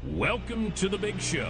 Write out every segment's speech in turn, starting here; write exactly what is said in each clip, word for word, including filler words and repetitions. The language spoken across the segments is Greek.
Welcome to the big show.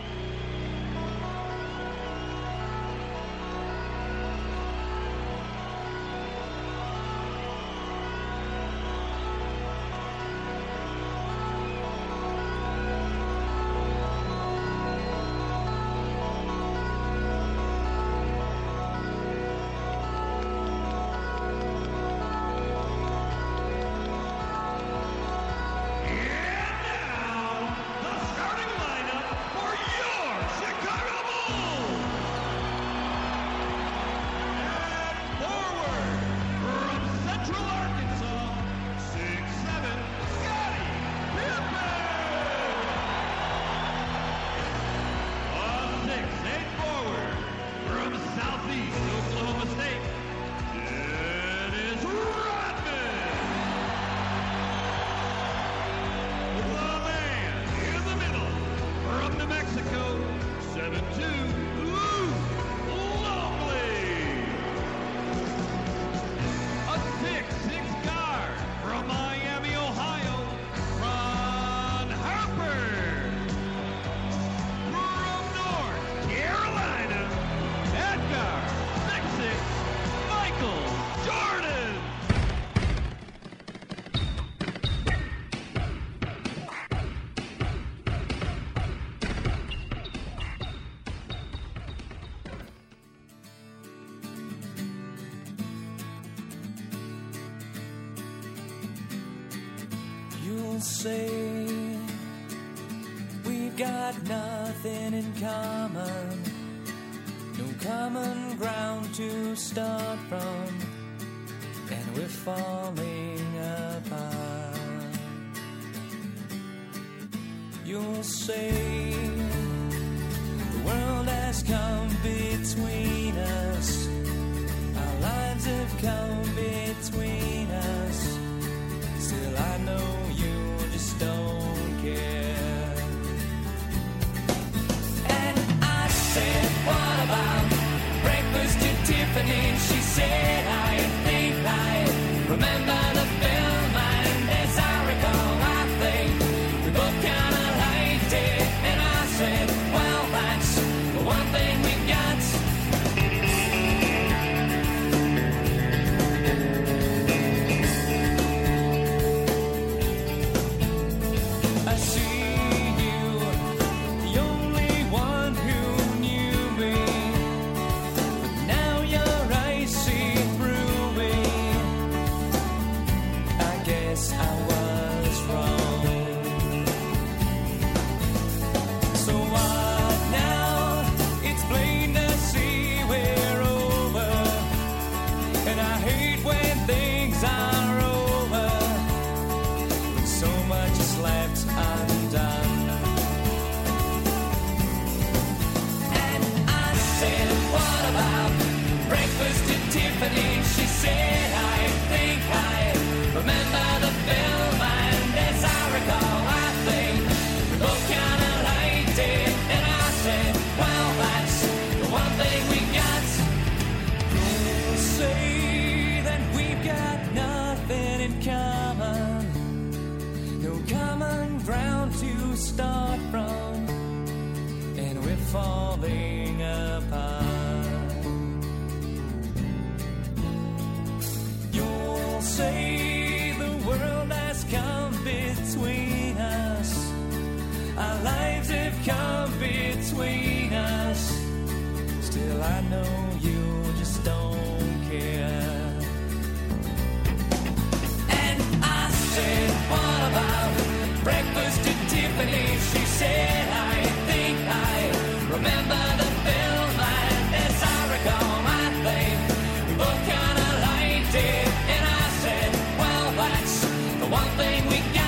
Say we've got nothing in common, no common ground to start from, and we're falling apart. You'll say the world has come between us, our lives have come between us. Still I know don't care. And I said, what about breakfast at Tiffany? She said, I think I remember the film, and as I recall, I think we both kind of liked it. And I said, well, that's the one thing we got. She said, I think I remember the film, and as I recall, I think we both kind of liked it. And I said, well, that's the one thing we got. You'll say that we've got nothing in common, no common ground to start from, and we're falling apart. Say the world has come between us, our lives have come between us. Still I know you just don't care. And I said, what about breakfast at Tiffany? She said, I think I remember the film, and as I recall, I think we both kind of liked it. One thing we got.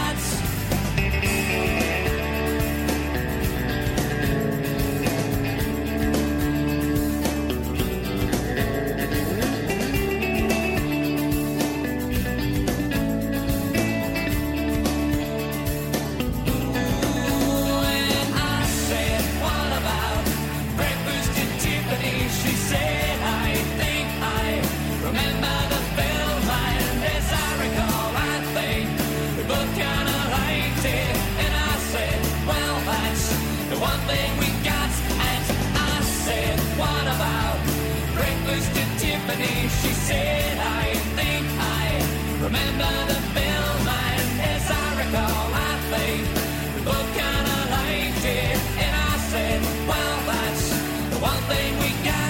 Ooh, thing we got. And I said, what about breakfast at Tiffany? She said, I think I remember the film, and as I recall, I think we both kinda liked it. And I said, well, that's the one thing we got.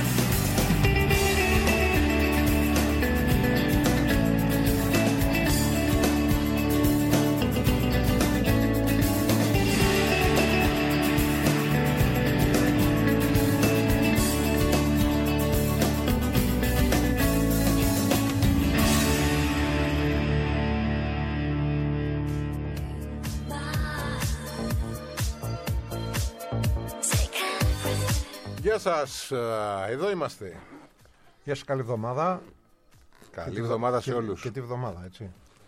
Γεια σας, εδώ είμαστε. Γεια σας, καλή εβδομάδα. Καλή εβδομάδα σε και, όλους. Και τη εβδομάδα, έτσι.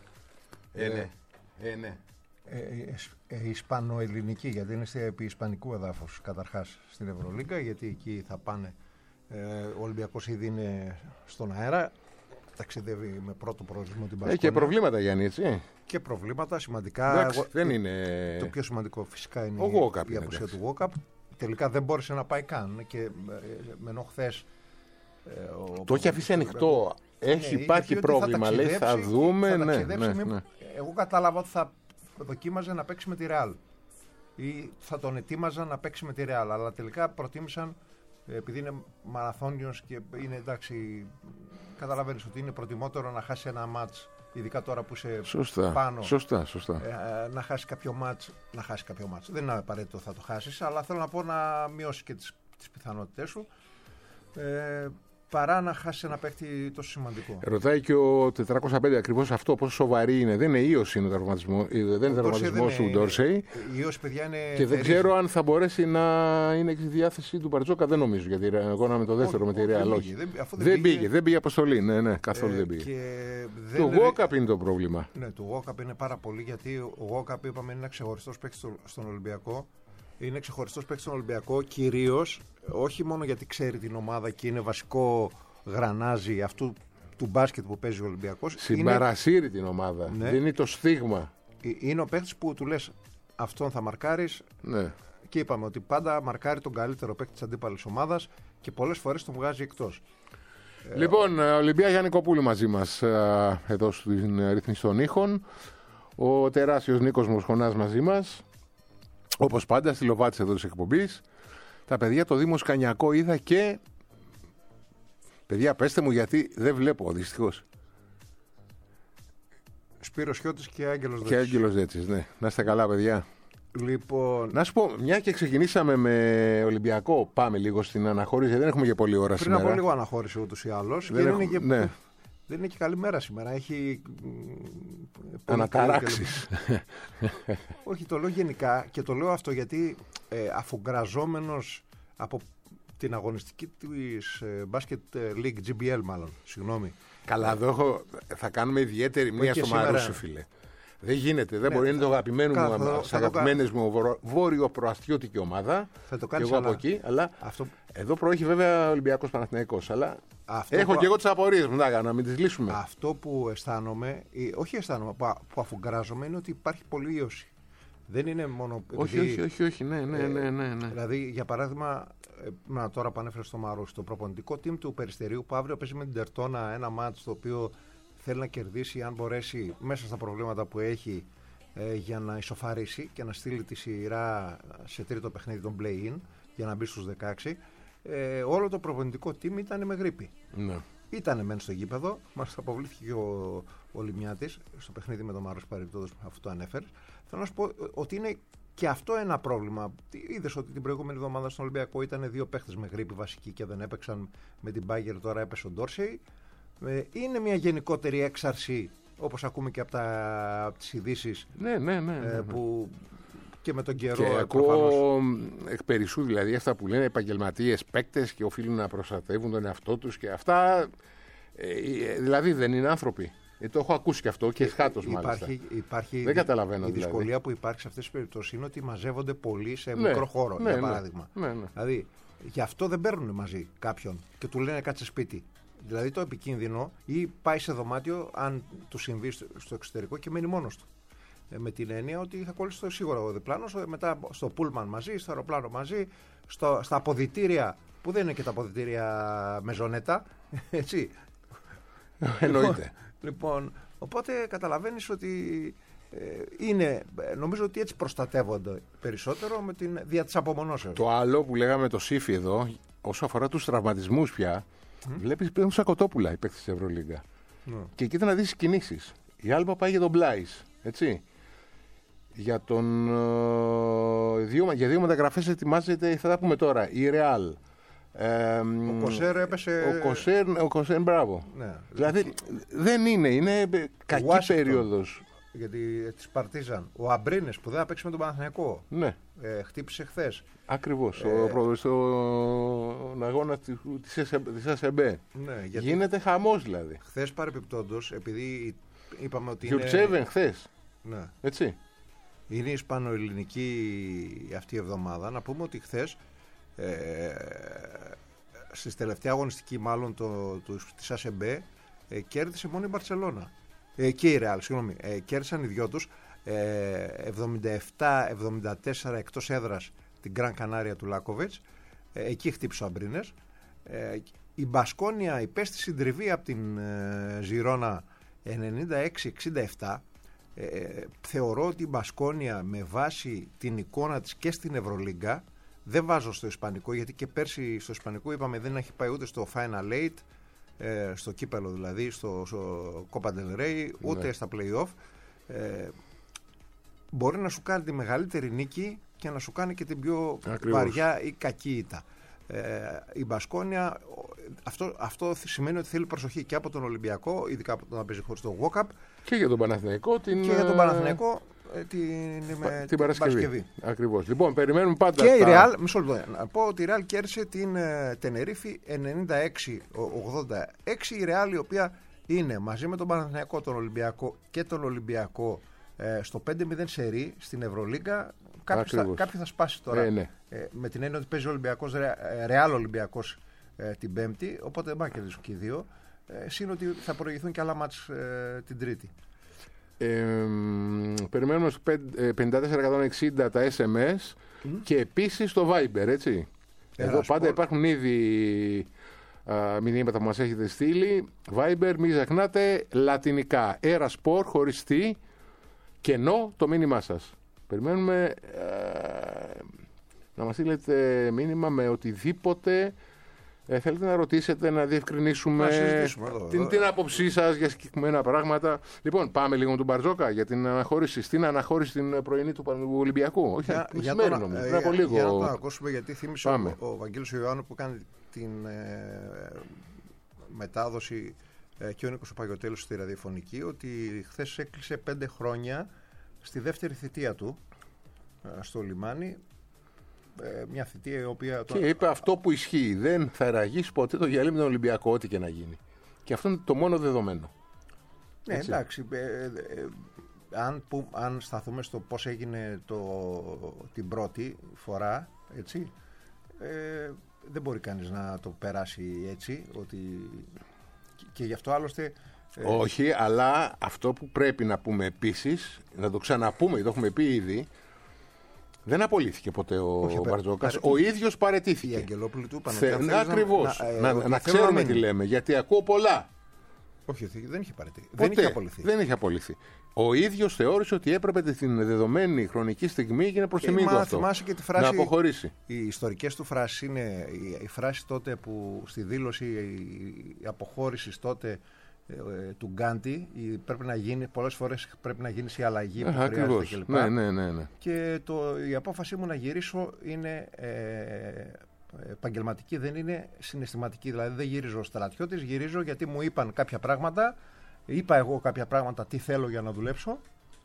Ε, ναι. Ε, ναι. Ε, ε, ε, Ισπανοελληνική, γιατί είναι επί ισπανικού εδάφους καταρχάς στην Ευρωλίγκα, γιατί εκεί θα πάνε. Ε, ο Ολυμπιακός ήδη είναι στον αέρα, ταξιδεύει με πρώτο προορισμό την Πασκόνια. Έχει και προβλήματα, Γιάννη, έτσι. Και προβλήματα σημαντικά. Εντάξει, Εγώ, δεν το, είναι... το πιο σημαντικό φυσικά είναι ο η, Walkup, η απουσία του Walkup. Τελικά δεν μπόρεσε να πάει καν και ε, με ενώ χθες ε, το έχει αφήσει ανοιχτό. Έχει, ναι, υπάρχει πρόβλημα, λέει, θα δούμε. Θα ναι, ναι, με... ναι. Εγώ κατάλαβα ότι θα δοκίμαζε να παίξει με τη Real ή θα τον ετοίμαζαν να παίξει με τη Real, αλλά τελικά προτίμησαν, επειδή είναι μαραθώνιος και είναι, εντάξει, καταλαβαίνεις ότι είναι προτιμότερο να χάσει ένα μάτς, ειδικά τώρα που είσαι σωστά, πάνω, σωστά, σωστά. Ε, να χάσει κάποιο μάτς, να χάσει κάποιο μάτς. Δεν είναι απαραίτητο θα το χάσεις, αλλά θέλω να πω να μειώσει και τις, τις πιθανότητές σου. Ε, παρά να χάσει ένα παίκτη τόσο σημαντικό. Ρωτάει και ο τετρακόσια πέντε ακριβώς αυτό, πόσο σοβαρή είναι. Δεν είναι ίωση είναι ο τραυματισμός, δεν είναι τραυματισμός του Ντόρσεϊ. Η ίωση, παιδιά, είναι. Και δεν ξέρω αν θα μπορέσει να είναι στη διάθεση του Μπαρτζόκα, δεν νομίζω. Γιατί εγώ να με το δεύτερο όχι, με τη Real. Όχι. Δεν, δεν, δεν πήγε, πήγε, δεν πήγε αποστολή. Ναι, ναι, καθόλου ε, δεν πήγε. Το Walkup είναι το πρόβλημα. Ναι, το Walkup είναι πάρα πολύ, γιατί ο Walkup, είπαμε, είναι ένα ξεχωριστό παίκτη στον Ολυμπιακό. Είναι ξεχωριστό παίκτη στον Ολυμπιακό, κυρίως όχι μόνο γιατί ξέρει την ομάδα και είναι βασικό γρανάζι αυτού του μπάσκετ που παίζει ο Ολυμπιακός. Συμπαρασύρει είναι... την ομάδα. Ναι. Δίνει το στίγμα. Είναι ο παίκτης που του λες αυτόν θα μαρκάρεις. Ναι. Και είπαμε ότι πάντα μαρκάρει τον καλύτερο παίκτη της αντίπαλης ομάδας και πολλές φορές τον βγάζει εκτός. Λοιπόν, Ολυμπία Γιάννη Κοπούλου μαζί μας εδώ στην ρύθμιση των ήχων. Ο τεράστιος Νίκος Μοσχονάς μαζί μας. Όπως πάντα, στη Λοβάτης εδώ της εκπομπής. Τα παιδιά, το Δήμο Σκανιακό είδα και... Παιδιά, πέστε μου γιατί δεν βλέπω, δυστυχώς. Σπύρος Χιώτης και Άγγελος Δέτσης. Και Άγγελος Δέτσης, ναι. Να είστε καλά, παιδιά. Λοιπόν... Να σου πω, μια και ξεκινήσαμε με Ολυμπιακό, πάμε λίγο στην αναχώρηση. Δεν έχουμε και πολλή ώρα Πριν σήμερα. Πριν από λίγο αναχώρηση ούτως ή άλλως. Δεν, δεν, έχω... είναι και... ναι. δεν είναι και καλή μέρα σήμερα. Έχει... Αναταράξεις. Όχι, το λέω γενικά και το λέω αυτό γιατί ε, αφουγκραζόμενος από την αγωνιστική της ε, Basket League, τζι μπι ελ μάλλον, συγγνώμη. Καλά, εδώ έχω, θα κάνουμε ιδιαίτερη μία στο Μαρούσι, φίλε. Δεν γίνεται, δεν ναι, μπορεί, είναι το αγαπημένο μου, θα, θα αγαπημένες μου βόρειο-προαστιώτικη ομάδα. Θα το κάνεις, και εγώ αλλά... από εκεί, αλλά αυτό... εδώ προέχει βέβαια Ολυμπιακός Παναθηναϊκός, αλλά αυτό έχω που... και εγώ τις απορίες μου, να μην τις λύσουμε. Αυτό που αισθάνομαι, ή, όχι αισθάνομαι, που αφουγκράζομαι είναι ότι υπάρχει πολλή ίωση. Δεν είναι μόνο. Όχι, επειδή, όχι, όχι, όχι, ναι, ναι, ναι, ναι, ναι. Δηλαδή, για παράδειγμα, να τώρα που ανέφερε στο Μαρούσι, το προπονητικό team του Περιστερίου που αύριο παίζει με την Τερτόνα ένα μάτς το οποίο θέλει να κερδίσει, αν μπορέσει, μέσα στα προβλήματα που έχει, ε, για να ισοφαρίσει και να στείλει τη σειρά σε τρίτο παιχνίδι των play-in για να μπει στους δεκαέξι. Ε, όλο το προπονητικό team ήταν με γρίπη. Ναι. Ήτανε μεν στο γήπεδο, μας αποβλήθηκε ο, ο Λιμιάτης στο παιχνίδι με τον Μαρούσι, παρεμπιπτόντως, αφού το ανέφερε. Θέλω να σου πω ότι είναι και αυτό ένα πρόβλημα. Είδες ότι την προηγούμενη εβδομάδα στον Ολυμπιακό ήταν δύο παίχτες με γρίπη βασική και δεν έπαιξαν με την Μπάγκερ, τώρα έπεσε ο Ντόρσεϊ. Ε, είναι μια γενικότερη έξαρση, όπως ακούμε και από, τα, από τις ειδήσεις, ναι, ναι, ναι, ναι, ναι. που και με τον καιρό. Και ακούω εκ περισσού δηλαδή αυτά που λένε επαγγελματίες παίκτες και οφείλουν να προστατεύουν τον εαυτό τους και αυτά. Ε, δηλαδή δεν είναι άνθρωποι. Ε, το έχω ακούσει και αυτό και σχάτως μάλιστα. Υπάρχει, υπάρχει δεν καταλαβαίνω η δηλαδή. Η δυσκολία που υπάρχει σε αυτές τις περιπτώσεις είναι ότι μαζεύονται πολλοί σε ναι, μικρό χώρο, ναι, για ναι, παράδειγμα. Ναι, ναι. Δηλαδή, γι' αυτό δεν παίρνουν μαζί κάποιον και του λένε κάτσε σπίτι. Δηλαδή το επικίνδυνο, ή πάει σε δωμάτιο, αν του συμβεί στο εξωτερικό και μένει μόνος του. Ε, με την έννοια ότι θα κολλήσει το σίγουρα ο διπλάνος, μετά στο πούλμαν μαζί, στο αεροπλάνο μαζί, στο, στα αποδυτήρια που δεν είναι και τα αποδυτήρια μεζονέτα. Έτσι. Εννοείται. Λοιπόν, οπότε καταλαβαίνεις ότι ε, είναι, νομίζω ότι έτσι προστατεύονται περισσότερο με την δια της απομονώσεως. Το άλλο που λέγαμε το Σύφη εδώ, όσο αφορά τους τραυματισμούς πια, mm. βλέπεις παίρνουν σαν κοτόπουλα οι παίκτες της Ευρωλίγκα. Mm. Και κοίτα να δεις τις κινήσεις. Η Άλμπα πάει για τον Μπλάις, έτσι. Για, τον, ε, δύο, για δύο μεταγραφές ετοιμάζεται, θα τα πούμε τώρα, η Ρεάλ. Ε, ο Κοσέρ έπεσε. Ο Κοσέρ, ο Κοσέρ μπράβο. Ναι. Δηλαδή δεν είναι, είναι κακή περίοδος. Γιατί τη Παρτίζαν. Ο Αμπρίνες που δεν θα παίξει με τον Παναθηναϊκό. Ναι. Ε, χτύπησε χθες. Ακριβώς. Ε, στον αγώνα της ΕΣΕΜΠΕ. Ναι, γιατί γίνεται χαμός δηλαδή. Χθες παρεπιπτόντως, επειδή είπαμε ότι. Γιουρτσέβεν είναι... χθες. Ναι. Έτσι. Είναι ισπανοελληνική αυτή η εβδομάδα. Να πούμε ότι χθες ε, στη τελευταία αγωνιστική μάλλον το, το, της ΑΣΕΜΠΕ ε, κέρδισε μόνο η Μπαρτσελώνα ε, και η Ρεάλ, συγγνώμη, ε, κέρδισαν οι δυο τους ε, εβδομήντα επτά εβδομήντα τέσσερα εκτός έδρας την Γκραν Κανάρια του Λάκοβιτς, ε, εκεί χτύπησε ο Αμπρίνες. ε, η Μπασκόνια υπέστη συντριβή από την ε, Ζιρόνα ενενήντα έξι εξήντα επτά. Ε, θεωρώ ότι η Μπασκόνια με βάση την εικόνα της και στην Ευρωλίγκα, δεν βάζω στο Ισπανικό, γιατί και πέρσι στο Ισπανικό είπαμε δεν έχει πάει ούτε στο Final Eight, ε, στο κύπελο δηλαδή, στο, στο Copa del Rey, ούτε ναι. στα play-off. Ε, μπορεί να σου κάνει τη μεγαλύτερη νίκη και να σου κάνει και την πιο Ακριβώς. βαριά ή κακή ήττα. Ε, η Μπασκόνια, αυτό, αυτό σημαίνει ότι θέλει προσοχή και από τον Ολυμπιακό, ειδικά από τον να παίζει χωρίς το Walkup. Και για τον Παναθηναϊκό την, και για τον Παναθηναϊκό την, την, με, την Παρασκευή. Παρασκευή. Ακριβώς. Λοιπόν, περιμένουμε πάντα. Και τα... η Ρεάλ, μισό λεπτό. Να πω ότι η Ρεάλ κέρδισε την ε, Τενερίφη ενενήντα έξι ογδόντα έξι. Η Ρεάλ, η οποία είναι μαζί με τον Παναθηναϊκό, τον Ολυμπιακό και τον Ολυμπιακό ε, στο πέντε μηδέν σερί στην Ευρωλίγκα. Κάποιοι θα, κάποιοι θα σπάσει τώρα. Ε, ναι. ε, με την έννοια ότι παίζει ο Ολυμπιακός, Ρεάλ Ολυμπιακός ε, την Πέμπτη. Οπότε δεν πάνε να κερδίσουν και οι δύο. Ε, Συν ότι θα προηγηθούν και άλλα μάτς ε, την Τρίτη. Ε, περιμένουμε στο πενήντα τέσσερα εκατόν εξήντα τα ες εμ ες mm. και επίσης το Viber, έτσι. Εδώ πάντα σπορ. Υπάρχουν ήδη α, μηνύματα που μας έχετε στείλει. Viber, μην ξεχνάτε, λατινικά. Έρα σπορ, χωριστή, κενό το μήνυμά σας. Περιμένουμε α, να μας στείλετε μήνυμα με οτιδήποτε Ε, θέλετε να ρωτήσετε, να διευκρινίσουμε εδώ, την, εδώ. την άποψή σας για συγκεκριμένα πράγματα. Λοιπόν, πάμε λίγο με τον Μπαρτζόκα για την αναχώρηση, στην αναχώρηση την πρωινή του Ολυμπιακού. Όχι, για, για, τον, τον, πριν για, από λίγο. για να τον ακούσουμε, γιατί θύμισε ο, ο Βαγγέλης Ιωάννου που κάνει την ε, μετάδοση ε, και ο Νίκος ο Παγιωτέλος στη ραδιοφωνική, ότι χθες έκλεισε πέντε χρόνια στη δεύτερη θητεία του ε, στο λιμάνι. Μια θητεία η οποία. Και είπε αυτό που ισχύει. Δεν θα ραγίσει ποτέ το γυαλί με τον Ολυμπιακό, ό,τι και να γίνει. Και αυτό είναι το μόνο δεδομένο. Ναι, έτσι. Εντάξει. Ε, ε, ε, αν, που, αν σταθούμε στο πώς έγινε το, την πρώτη φορά, έτσι, ε, δεν μπορεί κανείς να το περάσει έτσι. Ότι, και, και γι' αυτό άλλωστε. Ε, Όχι, αλλά αυτό που πρέπει να πούμε επίσης, να το ξαναπούμε, γιατί το έχουμε πει ήδη. Δεν απολύθηκε ποτέ ο, ο Μπαρτζόκας. Ο ίδιος παραιτήθηκε. Η Αγγελόπουλη του είπαν. Ακριβώς. Να, να, να, να ξέρουμε τι λέμε. Γιατί ακούω πολλά. Όχι, δεν είχε παραιτηθεί. Ποτέ. Δεν είχε απολυθεί. Δεν είχε απολυθεί. Ο ίδιος θεώρησε ότι έπρεπε την δεδομένη χρονική στιγμή και να προσημεί το αυτό. Και τη φράση, να αποχωρήσει. Οι ιστορικές του φράσεις είναι η, η φράση τότε που στη δήλωση η αποχώρηση τότε του Γκάντι πρέπει να γίνει, πολλές φορές πρέπει να γίνει η αλλαγή που ε, χρειάζεται κλπ. Ναι, ναι, ναι, ναι. Και το, η απόφασή μου να γυρίσω είναι ε, επαγγελματική, δεν είναι συναισθηματική. Δηλαδή δεν γυρίζω στρατιώτης, γυρίζω γιατί μου είπαν κάποια πράγματα, είπα εγώ κάποια πράγματα τι θέλω για να δουλέψω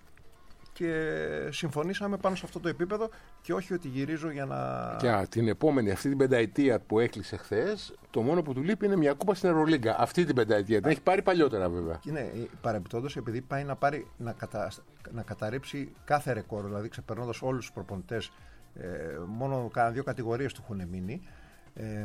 και συμφωνήσαμε πάνω σε αυτό το επίπεδο και όχι ότι γυρίζω για να... Και την επόμενη, αυτή την πενταετία που έκλεισε χθες, το μόνο που του λείπει είναι μια κούπα στην Ευρωλίγκα. Αυτή την πενταετία. Την έχει πάρει παλιότερα βέβαια. Ναι, παρεμπιπτόντως επειδή πάει να, πάρει, να, κατα, να καταρρύψει κάθε ρεκόρ, δηλαδή ξεπερνώντας όλους τους προπονητές, ε, μόνο κάνα δύο κατηγορίες του έχουν μείνει. Ε, ε,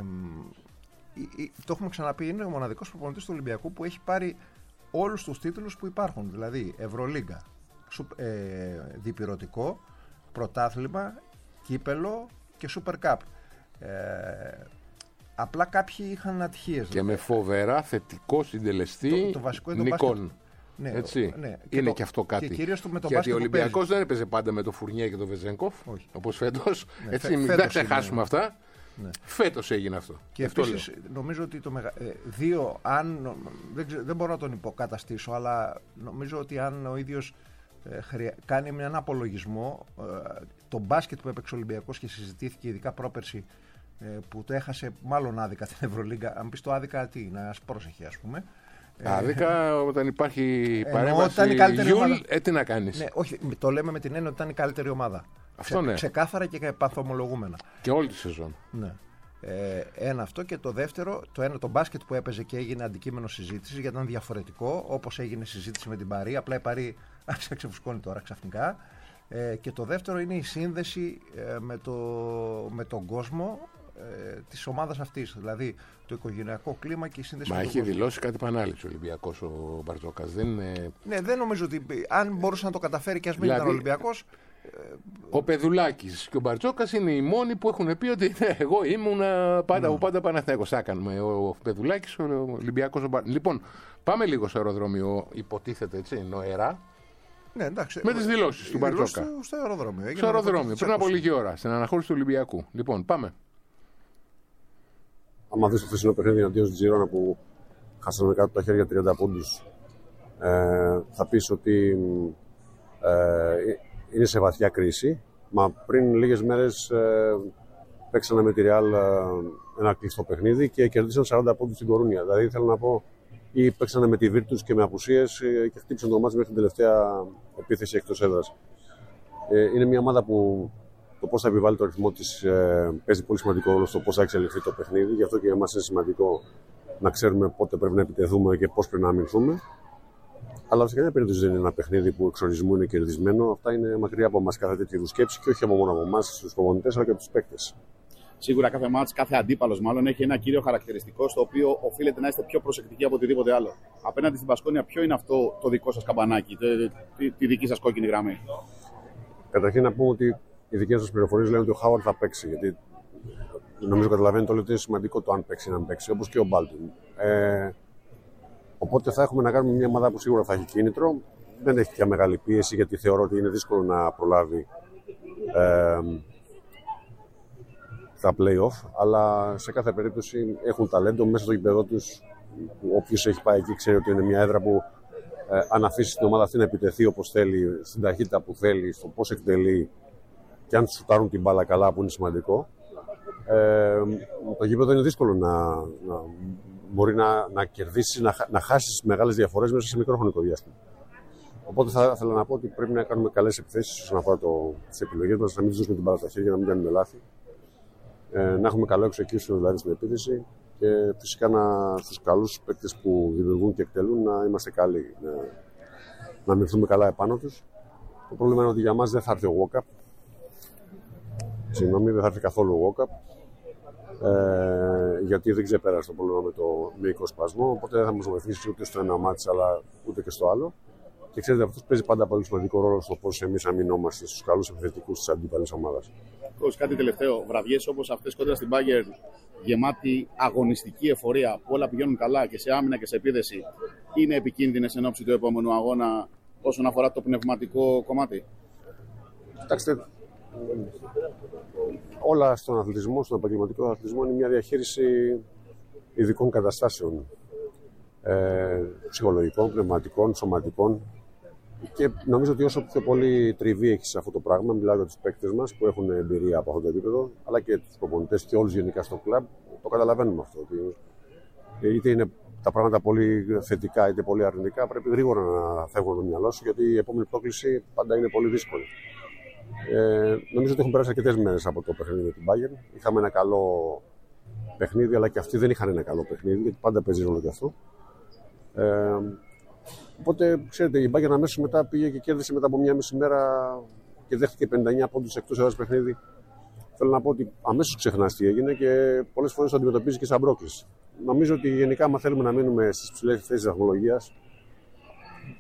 το έχουμε ξαναπεί, είναι ο μοναδικός προπονητής του Ολυμπιακού που έχει πάρει όλους τους τίτλους που υπάρχουν, δηλαδή Ευρωλίγκα, ε, διπυρωτικό, πρωτάθλημα, κύπελο και Super Cup. Ε, απλά κάποιοι είχαν ατυχίες. Και με φοβερά θετικό συντελεστή το, το βασικό είναι το νικών. μπάσκετ. Ναι, Έτσι. Ναι. Και είναι το, και αυτό κάτι. Και κυρίως το με το Γιατί ο μπάσκετ Ολυμπιακός δεν έπαιζε πάντα με το Φουρνιέ και το Βεζέγκοφ, όπως φέτος. Ναι, Έτσι, φέ, μην φέτος τα ξεχάσουμε είναι. αυτά. Ναι. Φέτος έγινε αυτό. Και αυτό επίσης νομίζω ότι το μεγα... ε, δύο, αν, δεν, ξε... δεν μπορώ να τον υποκαταστήσω, αλλά νομίζω ότι αν ο ίδιος ε, χρεια... κάνει έναν απολογισμό, ε, το μπάσκετ που έπαιξε ο Ολυμπιακός και συζητήθηκε ειδικά πρόπερση, ε, που το έχασε μάλλον άδικα την Ευρωλίγκα. Αν πεις το άδικα, τι, να πρόσεχε, ας πούμε. Άδικα όταν υπάρχει παρέμβαση Γιούλ, ε, τι να κάνεις. Ναι, όχι, το λέμε με την έννοια ότι ήταν η καλύτερη ομάδα. Αυτό ναι. Ξεκάθαρα και παθομολογούμενα. Και όλη τη σεζόν. Ναι. Ε, ένα αυτό, και το δεύτερο, το ένα, το μπάσκετ που έπαιζε και έγινε αντικείμενο συζήτησης, γιατί ήταν διαφορετικό, όπως έγινε συζήτηση με την Παρί, απλά η Παρί άρχισε να ξεφουσκώνει τώρα ξαφνικά. Ε, και το δεύτερο είναι η σύνδεση ε, με, το, με τον κόσμο ε, της ομάδας αυτής, δηλαδή το οικογενειακό κλίμα και η σύνδεση. Μα με τον έχει κόσμο. δηλώσει κάτι επανάληψη ο Ολυμπιακός ο Μπαρτζόκας. Δεν είναι... Ναι, δεν νομίζω ότι αν μπορούσε να το καταφέρει και ας μην δηλαδή, ήταν Ολυμπιακός. Ο Πεδουλάκης και ο Μπαρτζόκας είναι οι μόνοι που έχουν πει ότι ναι, εγώ ήμουν πάντα, mm. πάντα Παναθηναϊκός. Άκανουμε ο Πεδουλάκης, ο Ολυμπιακός. Ο Μπαρ... Λοιπόν, πάμε λίγο στο αεροδρόμιο, υποτίθεται έτσι, νοερά. Ναι, εντάξει, με τις δηλώσεις του Μπαρτζόκα. Στο, στο αεροδρόμιο. Στο αεροδρόμιο, πριν από λίγη ώρα, στην αναχώρηση του Ολυμπιακού. Λοιπόν, πάμε. Άμα δεις το χθεσινό παιχνίδι αντίον στην Τζιρόνα που χάσαμε κάτω τα χέρια τριάντα πόντους, ε, θα πεις ότι ε, είναι σε βαθιά κρίση. Μα πριν λίγες μέρες ε, παίξανε με τη Real ένα κλειστό παιχνίδι και κερδίσαν σαράντα πόντους στην Κορούνια. Δηλαδή θέλω να πω, ή παίξανε με τη Virtus και με απουσίες και χτύπησαν το μάτς μέχρι την τελευταία επίθεση εκτός έδρας. Ε, είναι μια ομάδα που το πώς θα επιβάλλει το ρυθμό της ε, παίζει πολύ σημαντικό ρόλο στο πώς θα εξελιχθεί το παιχνίδι. Γι' αυτό και για εμάς είναι σημαντικό να ξέρουμε πότε πρέπει να επιτεθούμε και πώς πρέπει να αμυνθούμε. Αλλά σε καμία περίπτωση δεν είναι ένα παιχνίδι που εξορισμού είναι κερδισμένο. Αυτά είναι μακριά από εμάς κάθε τέτοιου σκέψη και όχι από μόνο από εμάς, τους προπονητές, αλλά και από τους παίκτες. Σίγουρα κάθε μάτς, κάθε αντίπαλος μάλλον έχει ένα κύριο χαρακτηριστικό στο οποίο οφείλετε να είστε πιο προσεκτικοί από οτιδήποτε άλλο. Απέναντι στην Πασκόνια, ποιο είναι αυτό το δικό σας καμπανάκι, τη, τη δική σας κόκκινη γραμμή? Καταρχήν να πούμε ότι οι δικές σας πληροφορίες λένε ότι ο Χάουαρντ θα παίξει. Γιατί νομίζω καταλαβαίνετε όλοι ότι είναι σημαντικό το αν παίξει ή να μην παίξει, όπως και ο Μπάλτιν. Ε, οπότε θα έχουμε να κάνουμε μια ομάδα που σίγουρα θα έχει κίνητρο. Δεν έχει πια μεγάλη πίεση, γιατί θεωρώ ότι είναι δύσκολο να προλάβει ε, τα play-off, αλλά σε κάθε περίπτωση έχουν ταλέντο μέσα στο γήπεδο τους. Όποιος έχει πάει εκεί ξέρει ότι είναι μια έδρα που ε, αν αφήσει την ομάδα αυτή να επιτεθεί όπως θέλει, στην ταχύτητα που θέλει, στο πώς εκτελεί και αν σουτάρουν την μπάλα καλά, που είναι σημαντικό, ε, το γήπεδο είναι δύσκολο να, να μπορεί να, να κερδίσει, να, να χάσει μεγάλες διαφορές μέσα σε μικρό χρονικό διάστημα. Οπότε θα ήθελα να πω ότι πρέπει να κάνουμε καλές επιθέσεις όσον αφορά τις επιλογές μας, να μην δώσουμε την μπάλα στα χέρια, να μην κάνουμε λάθη. Ε, να έχουμε καλό execution δηλαδή στην επίθεση και φυσικά να, στους καλούς παίκτες που δημιουργούν και εκτελούν να είμαστε καλοί, να, να μυρθούμε καλά επάνω τους. Το πρόβλημα είναι ότι για μας δεν θα έρθει ο walk-up. Συγγνώμη, δεν θα έρθει καθόλου ο walk-up. Ε, γιατί δεν ξεπέρασε το πρόβλημα με το μυϊκό σπασμό. Οπότε δεν θα μας βοηθήσει ούτε στο ένα μάτς αλλά ούτε και στο άλλο. Και ξέρετε, αυτό παίζει πάντα πολύ σημαντικό ρόλο στο πώς εμείς αμυνόμαστε στους καλούς επιθετικούς της αντίπαλης ομάδας. Κάτι τελευταίο, βραδιές όπως αυτές κοντά στην Bayern, γεμάτη αγωνιστική εφορία που όλα πηγαίνουν καλά και σε άμυνα και σε επίδεση, είναι επικίνδυνες εν ώψη του επόμενου αγώνα όσον αφορά το πνευματικό κομμάτι? Κοιτάξτε, όλα στον αθλητισμό, στον επαγγελματικό αθλητισμό είναι μια διαχείριση ειδικών καταστάσεων, ε, ψυχολογικών, πνευματικών, σωματικών. Και νομίζω ότι όσο πιο πολύ τριβή έχει σε αυτό το πράγμα, μιλάω για τους παίκτες μας που έχουν εμπειρία από αυτό το επίπεδο, αλλά και τους προπονητές και όλους γενικά στο κλαμπ, το καταλαβαίνουμε αυτό. Ότι είτε είναι τα πράγματα πολύ θετικά είτε πολύ αρνητικά, πρέπει γρήγορα να φεύγουν από το μυαλό σου, γιατί η επόμενη πρόκληση πάντα είναι πολύ δύσκολη. Ε, νομίζω ότι έχουν περάσει αρκετές μέρες από το παιχνίδι με την Bayern. Είχαμε ένα καλό παιχνίδι, αλλά και αυτοί δεν είχαν ένα καλό παιχνίδι, γιατί πάντα παίζει ρόλο και αυτό. Ε, Οπότε, ξέρετε, η Bayern αμέσως μετά πήγε και κέρδισε μετά από μια μισή μέρα και δέχτηκε πενήντα εννέα πόντους εκτός έδρας παιχνίδι. Θέλω να πω ότι αμέσως ξεχνάς τι έγινε και πολλές φορές το αντιμετωπίζει και σαν πρόκληση. Νομίζω ότι γενικά, άμα θέλουμε να μείνουμε στις ψηλές θέσεις της βαθμολογίας,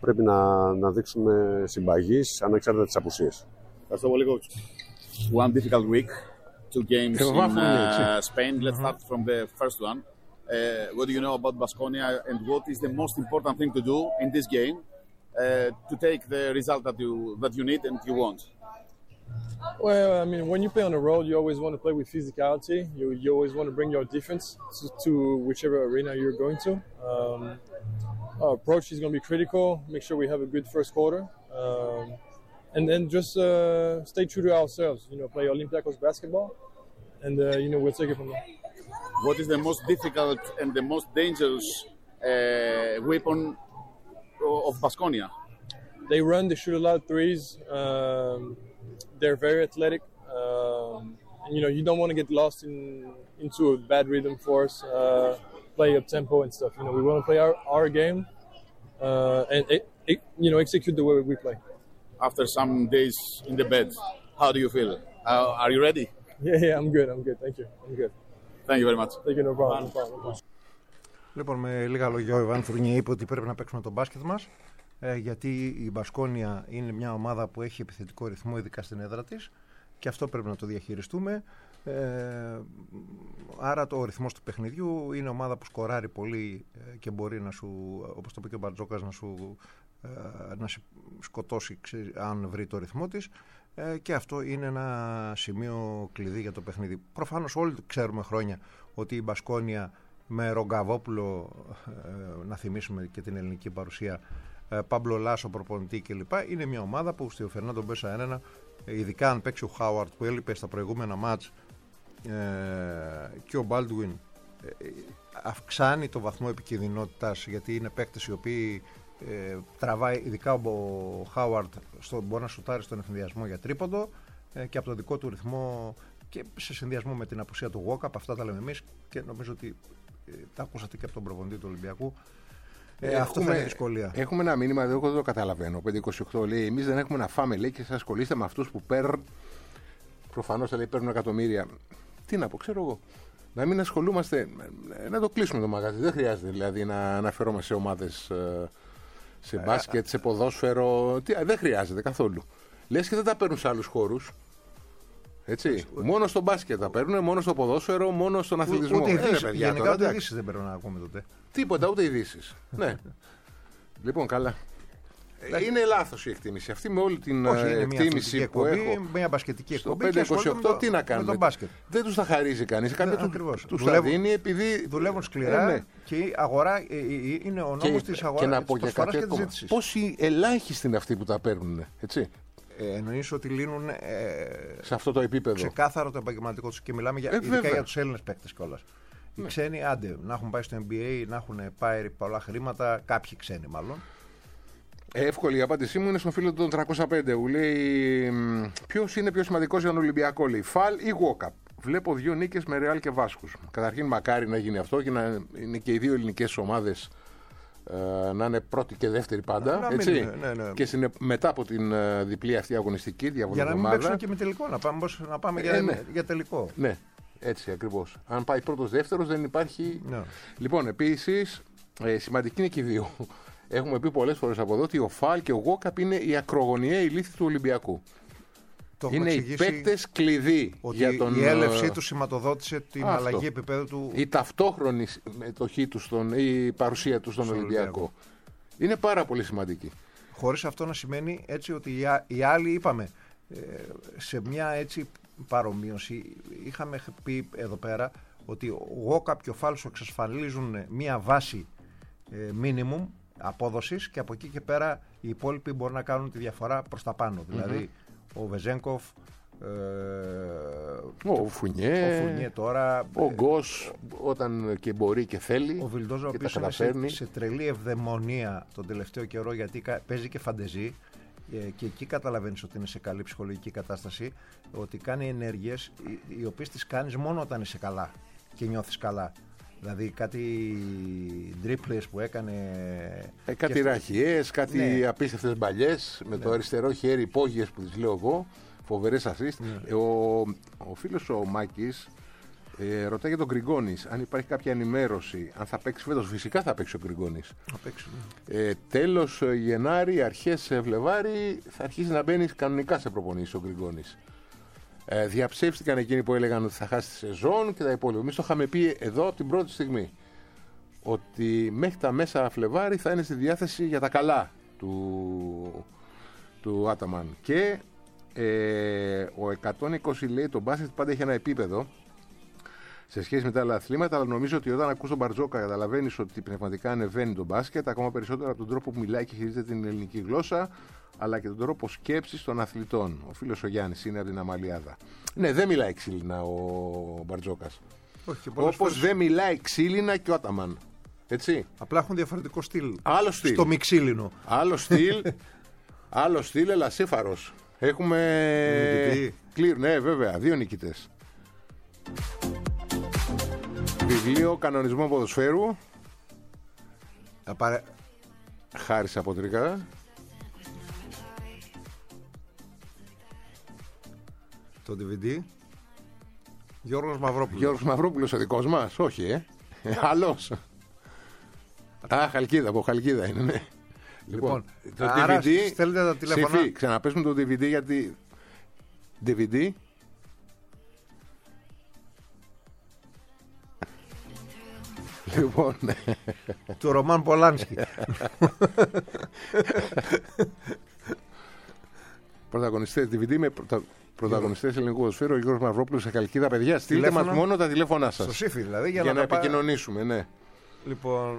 πρέπει να, να δείξουμε συμπαγής ανεξάρτητα τις απουσίες. Ευχαριστώ πολύ, coach. One difficult week, two games in uh, Spain. Let's start from the first one. Uh, what do you know about Baskonia, and what is the most important thing to do in this game uh, to take the result that you that you need and you want? Well, I mean, when you play on the road, you always want to play with physicality. You you always want to bring your defense to, to whichever arena you're going to. Um, our approach is going to be critical. Make sure we have a good first quarter, um, and then just uh, stay true to ourselves. You know, play Olympiacos basketball, and uh, you know we'll take it from there. What is the most difficult and the most dangerous uh, weapon of Baskonia? They run, they shoot a lot of threes. Um, they're very athletic. Um, and, you know, you don't want to get lost in into a bad rhythm for us, uh, play up tempo and stuff. You know, we want to play our, our game uh, and it, it, you know execute the way we play. After some days in the bed, how do you feel? Uh, are you ready? Yeah, yeah, I'm good. I'm good. Thank you. I'm good. Thank you very much. Thank you. No problem. No problem. No problem. Λοιπόν, με λίγα λόγια, ο Ιβάν Φουρνιέ είπε ότι πρέπει να παίξουμε τον μπάσκετ μας, ε, γιατί η Μπασκόνια είναι μια ομάδα που έχει επιθετικό ρυθμό, ειδικά στην έδρα της, και αυτό πρέπει να το διαχειριστούμε. Ε, άρα το ρυθμός του παιχνιδιού είναι ομάδα που σκοράρει πολύ ε, και μπορεί να σου, όπως το είπε και ο Μπαρτζόκας, να σου ε, να σε σκοτώσει ξέρει, αν βρει το ρυθμό της, ε, και αυτό είναι ένα σημείο κλειδί για το παιχνίδι. Προφανώς όλοι ξέρουμε χρόνια ότι η Μπασκόνια με Ρογκαβόπουλο, ε, να θυμίσουμε και την ελληνική παρουσία, ε, Πάμπλο Λάσο προπονητή κλπ, είναι μια ομάδα που στη Φερνάντο Μπέσα ένα, ειδικά αν παίξει ο Χάουαρτ που έλειπε στα προηγούμενα μάτς, ε, και ο Μπάλντουιν, ε, αυξάνει το βαθμό επικινδυνότητας, γιατί είναι παίκτες οι οποίοι ε, τραβάει, ειδικά ο Χάουαρτ μπορεί να σουτάρει στον εφηδιασμό για τρίποντο, ε, και από το δικό του ρυθμό και σε συνδυασμό με την απουσία του Γουόκαπ, αυτά τα λέμε εμείς και νομίζω ότι ε, τα ακούσατε και από τον προπονητή του Ολυμπιακού. Ε, έχουμε, αυτό θα είναι δυσκολία. Έχουμε ένα μήνυμα, εγώ δεν το καταλαβαίνω. πέντε είκοσι οκτώ λέει: εμείς δεν έχουμε να φάμε, λέει, και σας ασχολείστε με αυτούς που παίρνουν. Προφανώς θα λέει παίρνουν εκατομμύρια. Τι να πω, ξέρω εγώ. Να μην ασχολούμαστε, να το κλείσουμε το μαγαζί. Δεν χρειάζεται δηλαδή να αναφερόμαστε σε ομάδες, σε μπάσκετ, σε ποδόσφαιρο. Τι, δεν χρειάζεται καθόλου. Λες και δεν τα παίρνουν σε άλλους χώρους. Έτσι. Μόνο στο μπάσκετ τα παίρνουν, μόνο στο ποδόσφαιρο, μόνο στον αθλητισμό. Ούτε ειδήσεις, ε, γενικά ούτε ειδήσεις δεν πρέπει να ακούμε τότε. Τίποτα, ούτε ειδήσεις. Ναι. Λοιπόν, καλά. Είναι λάθος η εκτίμηση αυτή, με όλη την Όχι, εκτίμηση μια που εκπομπή, έχω. μια μπασκετική εκπομπή. Στο πέντε είκοσι οκτώ τι να κάνουμε. Δεν τους τα χαρίζει κανείς. Κάποιοι τους τα δίνει επειδή. Δουλεύουν σκληρά, ε, ναι. Και η αγορά ε, ε, είναι ο νόμος της αγοράς. Και να πω και κάτι ακόμα. Πόσοι ελάχιστοι είναι αυτοί που τα παίρνουν, έτσι. Ε, εννοείς ότι λύνουν ε, σε αυτό το επίπεδο ξεκάθαρο το επαγγελματικό τους, και μιλάμε για, ε, ειδικά για τους Έλληνες παίκτες κιόλας. Ναι. Οι ξένοι, άντε, να έχουν πάει στο N B A, να έχουν πάει πολλά χρήματα, κάποιοι ξένοι μάλλον. Εύκολη η απάντησή μου είναι στον φίλο των τριακόσια πέντε που λέει: ποιος είναι πιο σημαντικός για τον Ολυμπιακό, λέει, Φαλ ή Γουόκαπ. Βλέπω δύο νίκες με Ρεάλ και Βάσκους. Καταρχήν, μακάρι να γίνει αυτό και να είναι και οι δύο ελληνικές ομάδες ε, να είναι πρώτη και δεύτερη πάντα. Να, έτσι. Μην, ναι, ναι. Και συνε, μετά από την ε, διπλή αυτή αγωνιστική διαβολή. Για να μην παίξουν και με τελικό, να πάμε, να πάμε ε, για, ναι. για τελικό. Ναι, έτσι ακριβώς. Αν πάει πρώτος-δεύτερος δεν υπάρχει. Ναι. Λοιπόν, επίσης, ε, σημαντική είναι και οι δύο. Έχουμε πει πολλές φορές από εδώ ότι ο Φαλ και ο Γουόκαπ είναι η ακρογωνιαία λύθη του Ολυμπιακού. Το είναι οι παίκτες κλειδί για τον. Η έλευσή του σηματοδότησε την αυτό. Αλλαγή επίπεδου του. Η ταυτόχρονη μετοχή του, στον, η παρουσία του στον, στον Ολυμπιακό. Ολυμπιακό. Είναι πάρα πολύ σημαντική. Χωρίς αυτό να σημαίνει έτσι ότι οι άλλοι, είπαμε, σε μια έτσι παρομοίωση, είχαμε πει εδώ πέρα ότι ο Γουόκαπ και ο Φαλ σου εξασφαλίζουν μια βάση minimum απόδοσης και από εκεί και πέρα οι υπόλοιποι μπορούν να κάνουν τη διαφορά προς τα πάνω. Mm-hmm. Δηλαδή ο Βεζένκοφ, ε, ο Φουνιέ, ο Φουνιέ τώρα, ο Γκος όταν και μπορεί και θέλει, ο Βιλντόζο, ο οποίος είναι σε, σε τρελή ευδαιμονία τον τελευταίο καιρό, γιατί παίζει και φαντεζή, ε, και εκεί καταλαβαίνεις ότι είναι σε καλή ψυχολογική κατάσταση, ότι κάνει ενέργειες οι, οι οποίες τις κάνεις μόνο όταν είσαι καλά και νιώθεις καλά. Δηλαδή κάτι τρίπλες που έκανε. Ε, κάτι ραχιές, κάτι ναι. απίστευτες μπαλιές με ναι. το αριστερό χέρι, υπόγειες που τις λέω εγώ. Φοβερές ασίστ. Ναι. Ο, ο φίλος ο Μάκης Ε, ρωτάει για τον Γκριγκόνης, αν υπάρχει κάποια ενημέρωση, αν θα παίξει φέτος. Φυσικά θα παίξει ο Γκριγκόνης. Θα παίξει, ναι. ε, τέλος Γενάρη, αρχές Φλεβάρη, θα αρχίσει να μπαίνει κανονικά σε προπονήσεις ο Γκριγκόνης. Ε, διαψεύστηκαν εκείνοι που έλεγαν ότι θα χάσει τη σεζόν και τα υπόλοιπα. Εμείς το είχαμε πει εδώ από την πρώτη στιγμή. Ότι μέχρι τα μέσα Φλεβάρη θα είναι στη διάθεση για τα καλά του, του Άταμαν. Και ε, ο εκατόν είκοσι λέει το μπάσκετ πάντα έχει ένα επίπεδο σε σχέση με τα άλλα αθλήματα, αλλά νομίζω ότι όταν ακούς τον Μπαρτζόκα καταλαβαίνεις ότι πνευματικά ανεβαίνει το μπάσκετ, ακόμα περισσότερο από τον τρόπο που μιλάει και χειρίζεται την ελληνική γλώσσα, αλλά και τον τρόπο σκέψης των αθλητών. Ο φίλος ο Γιάννης είναι από την Αμαλιάδα. Ναι, δεν μιλάει ξύλινα ο Μπαρτζόκας. Όπως φορές... δεν μιλάει ξύλινα και ο Άταμαν. Έτσι. Απλά έχουν διαφορετικό στυλ. Άλλο στυλ. Στο μη ξύλινο. Άλλο στυλ. Άλλο στυλ, ελασίφαρος. Έχουμε. Κλήρ, ναι, βέβαια, δύο νικητές. Βιβλίο Κανονισμό Ποδοσφαίρου. Απαρε... Χάρης από Τρίκαδα. Το ντι βι ντι. Γιώργος Μαυρόπουλος. Γιώργος Μαυρόπουλος ο δικός μας. Όχι, ε. Άλλος. Α, Χαλκίδα, από Χαλκίδα είναι, ναι. Λοιπόν, το άρα ντι βι ντι. στέλνετε τα τηλέφωνα. Ψηφί, ξαναπέσουμε το ντι βι ντι γιατί. ντι βι ντι. Λοιπόν, του Ρωμάν Πολάνσκι. Πρωταγωνιστές ντι βι ντι με πρωτα... πρωταγωνιστές ελληνικού ποδοσφαίρου, ο Γιώργος Μαυρόπουλος σε Χαλκίδα. Παιδιά, στείλτε μας μόνο τα τηλέφωνά σας. Στο Σύφι δηλαδή, για, για να, να τα επικοινωνήσουμε, ναι. Λοιπόν.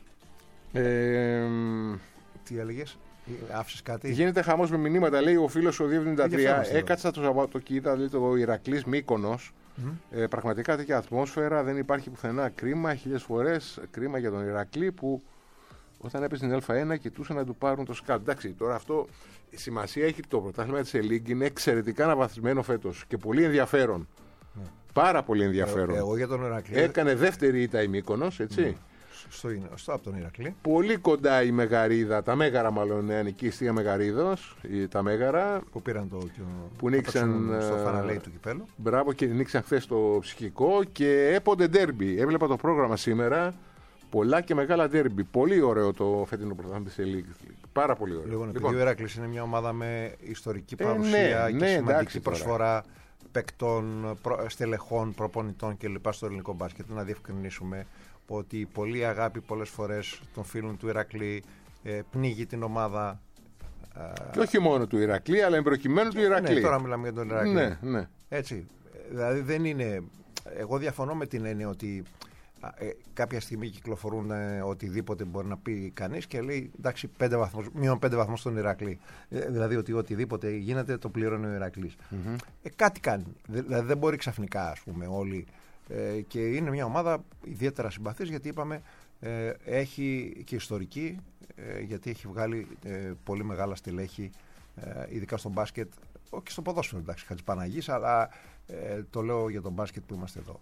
Ε, τι έλεγες, άφησες κάτι. Γίνεται χαμός με μηνύματα, λέει ο φίλος ο δύο εβδομήντα τρία. Έκατσα το Σαββατοκύριακο, λέει το Ηρακλής Μύκονος. Mm. Ε, πραγματικά τέτοια ατμόσφαιρα δεν υπάρχει πουθενά. Κρίμα, χίλιες φορές κρίμα για τον Ηρακλή που όταν έπαιζε την Α1 κοιτούσαν να του πάρουν το σκάλ. Εντάξει, τώρα αυτό σημασία έχει το πρωτάθλημα της Ελίγκ, είναι εξαιρετικά αναβαθμισμένο φέτος και πολύ ενδιαφέρον. Mm. Πάρα πολύ ενδιαφέρον. Ε, εγώ για τον Ηρακλή. Έκανε δεύτερη ήττα η Μύκονος, έτσι. Mm. Στο, στο από τον Ηρακλή. Πολύ κοντά η Μεγαρίδα, τα Μέγαρα μάλλον, νεανική στία Μεγαρίδος, τα Μέγαρα. Που πήραν το. Που νίξαν. Στο φαναλέι του κυπέλου. Μπράβο, και νίξαν χθες το ψυχικό και έπονται ντέρμπι. Έβλεπα το πρόγραμμα σήμερα. Πολλά και μεγάλα ντέρμπι. Πολύ ωραίο το φετινό πρωτάθλημα της Ελίγκ. Πάρα πολύ ωραίο. Λοιπόν, επειδή ο Ηρακλής είναι μια ομάδα με ιστορική παρουσία ε, ναι, και ναι, σημαντική εντάξει, προσφορά παικτών, προ, στελεχών, προπονητών κλπ. Στο ελληνικό μπάσκετ, να διευκρινίσουμε ότι η πολλή αγάπη πολλές φορές των φίλων του Ηρακλή ε, πνίγει την ομάδα. Και όχι μόνο του Ηρακλή, αλλά εμπροκειμένου του Ηρακλή. Ναι, τώρα μιλάμε για τον Ηρακλή. Ναι, ναι. Έτσι. Δηλαδή δεν είναι. Εγώ διαφωνώ με την έννοια ότι ε, κάποια στιγμή κυκλοφορούν ε, οτιδήποτε μπορεί να πει κανείς και λέει εντάξει, πέντε βαθμούς, μείον πέντε βαθμούς στον Ηρακλή. Ε, δηλαδή ότι οτιδήποτε γίνεται το πληρώνει ο Ηρακλής. Mm-hmm. Ε, κάτι κάνει. Δηλαδή δεν μπορεί ξαφνικά, ας πούμε, όλοι. Ε, και είναι μια ομάδα ιδιαίτερα συμπαθής γιατί είπαμε ε, έχει και ιστορική ε, γιατί έχει βγάλει ε, πολύ μεγάλα στελέχη ε, ειδικά στο μπάσκετ, όχι στο ποδόσφαιρο, εντάξει, Χατζηπαναγής, αλλά ε, το λέω για τον μπάσκετ που είμαστε εδώ.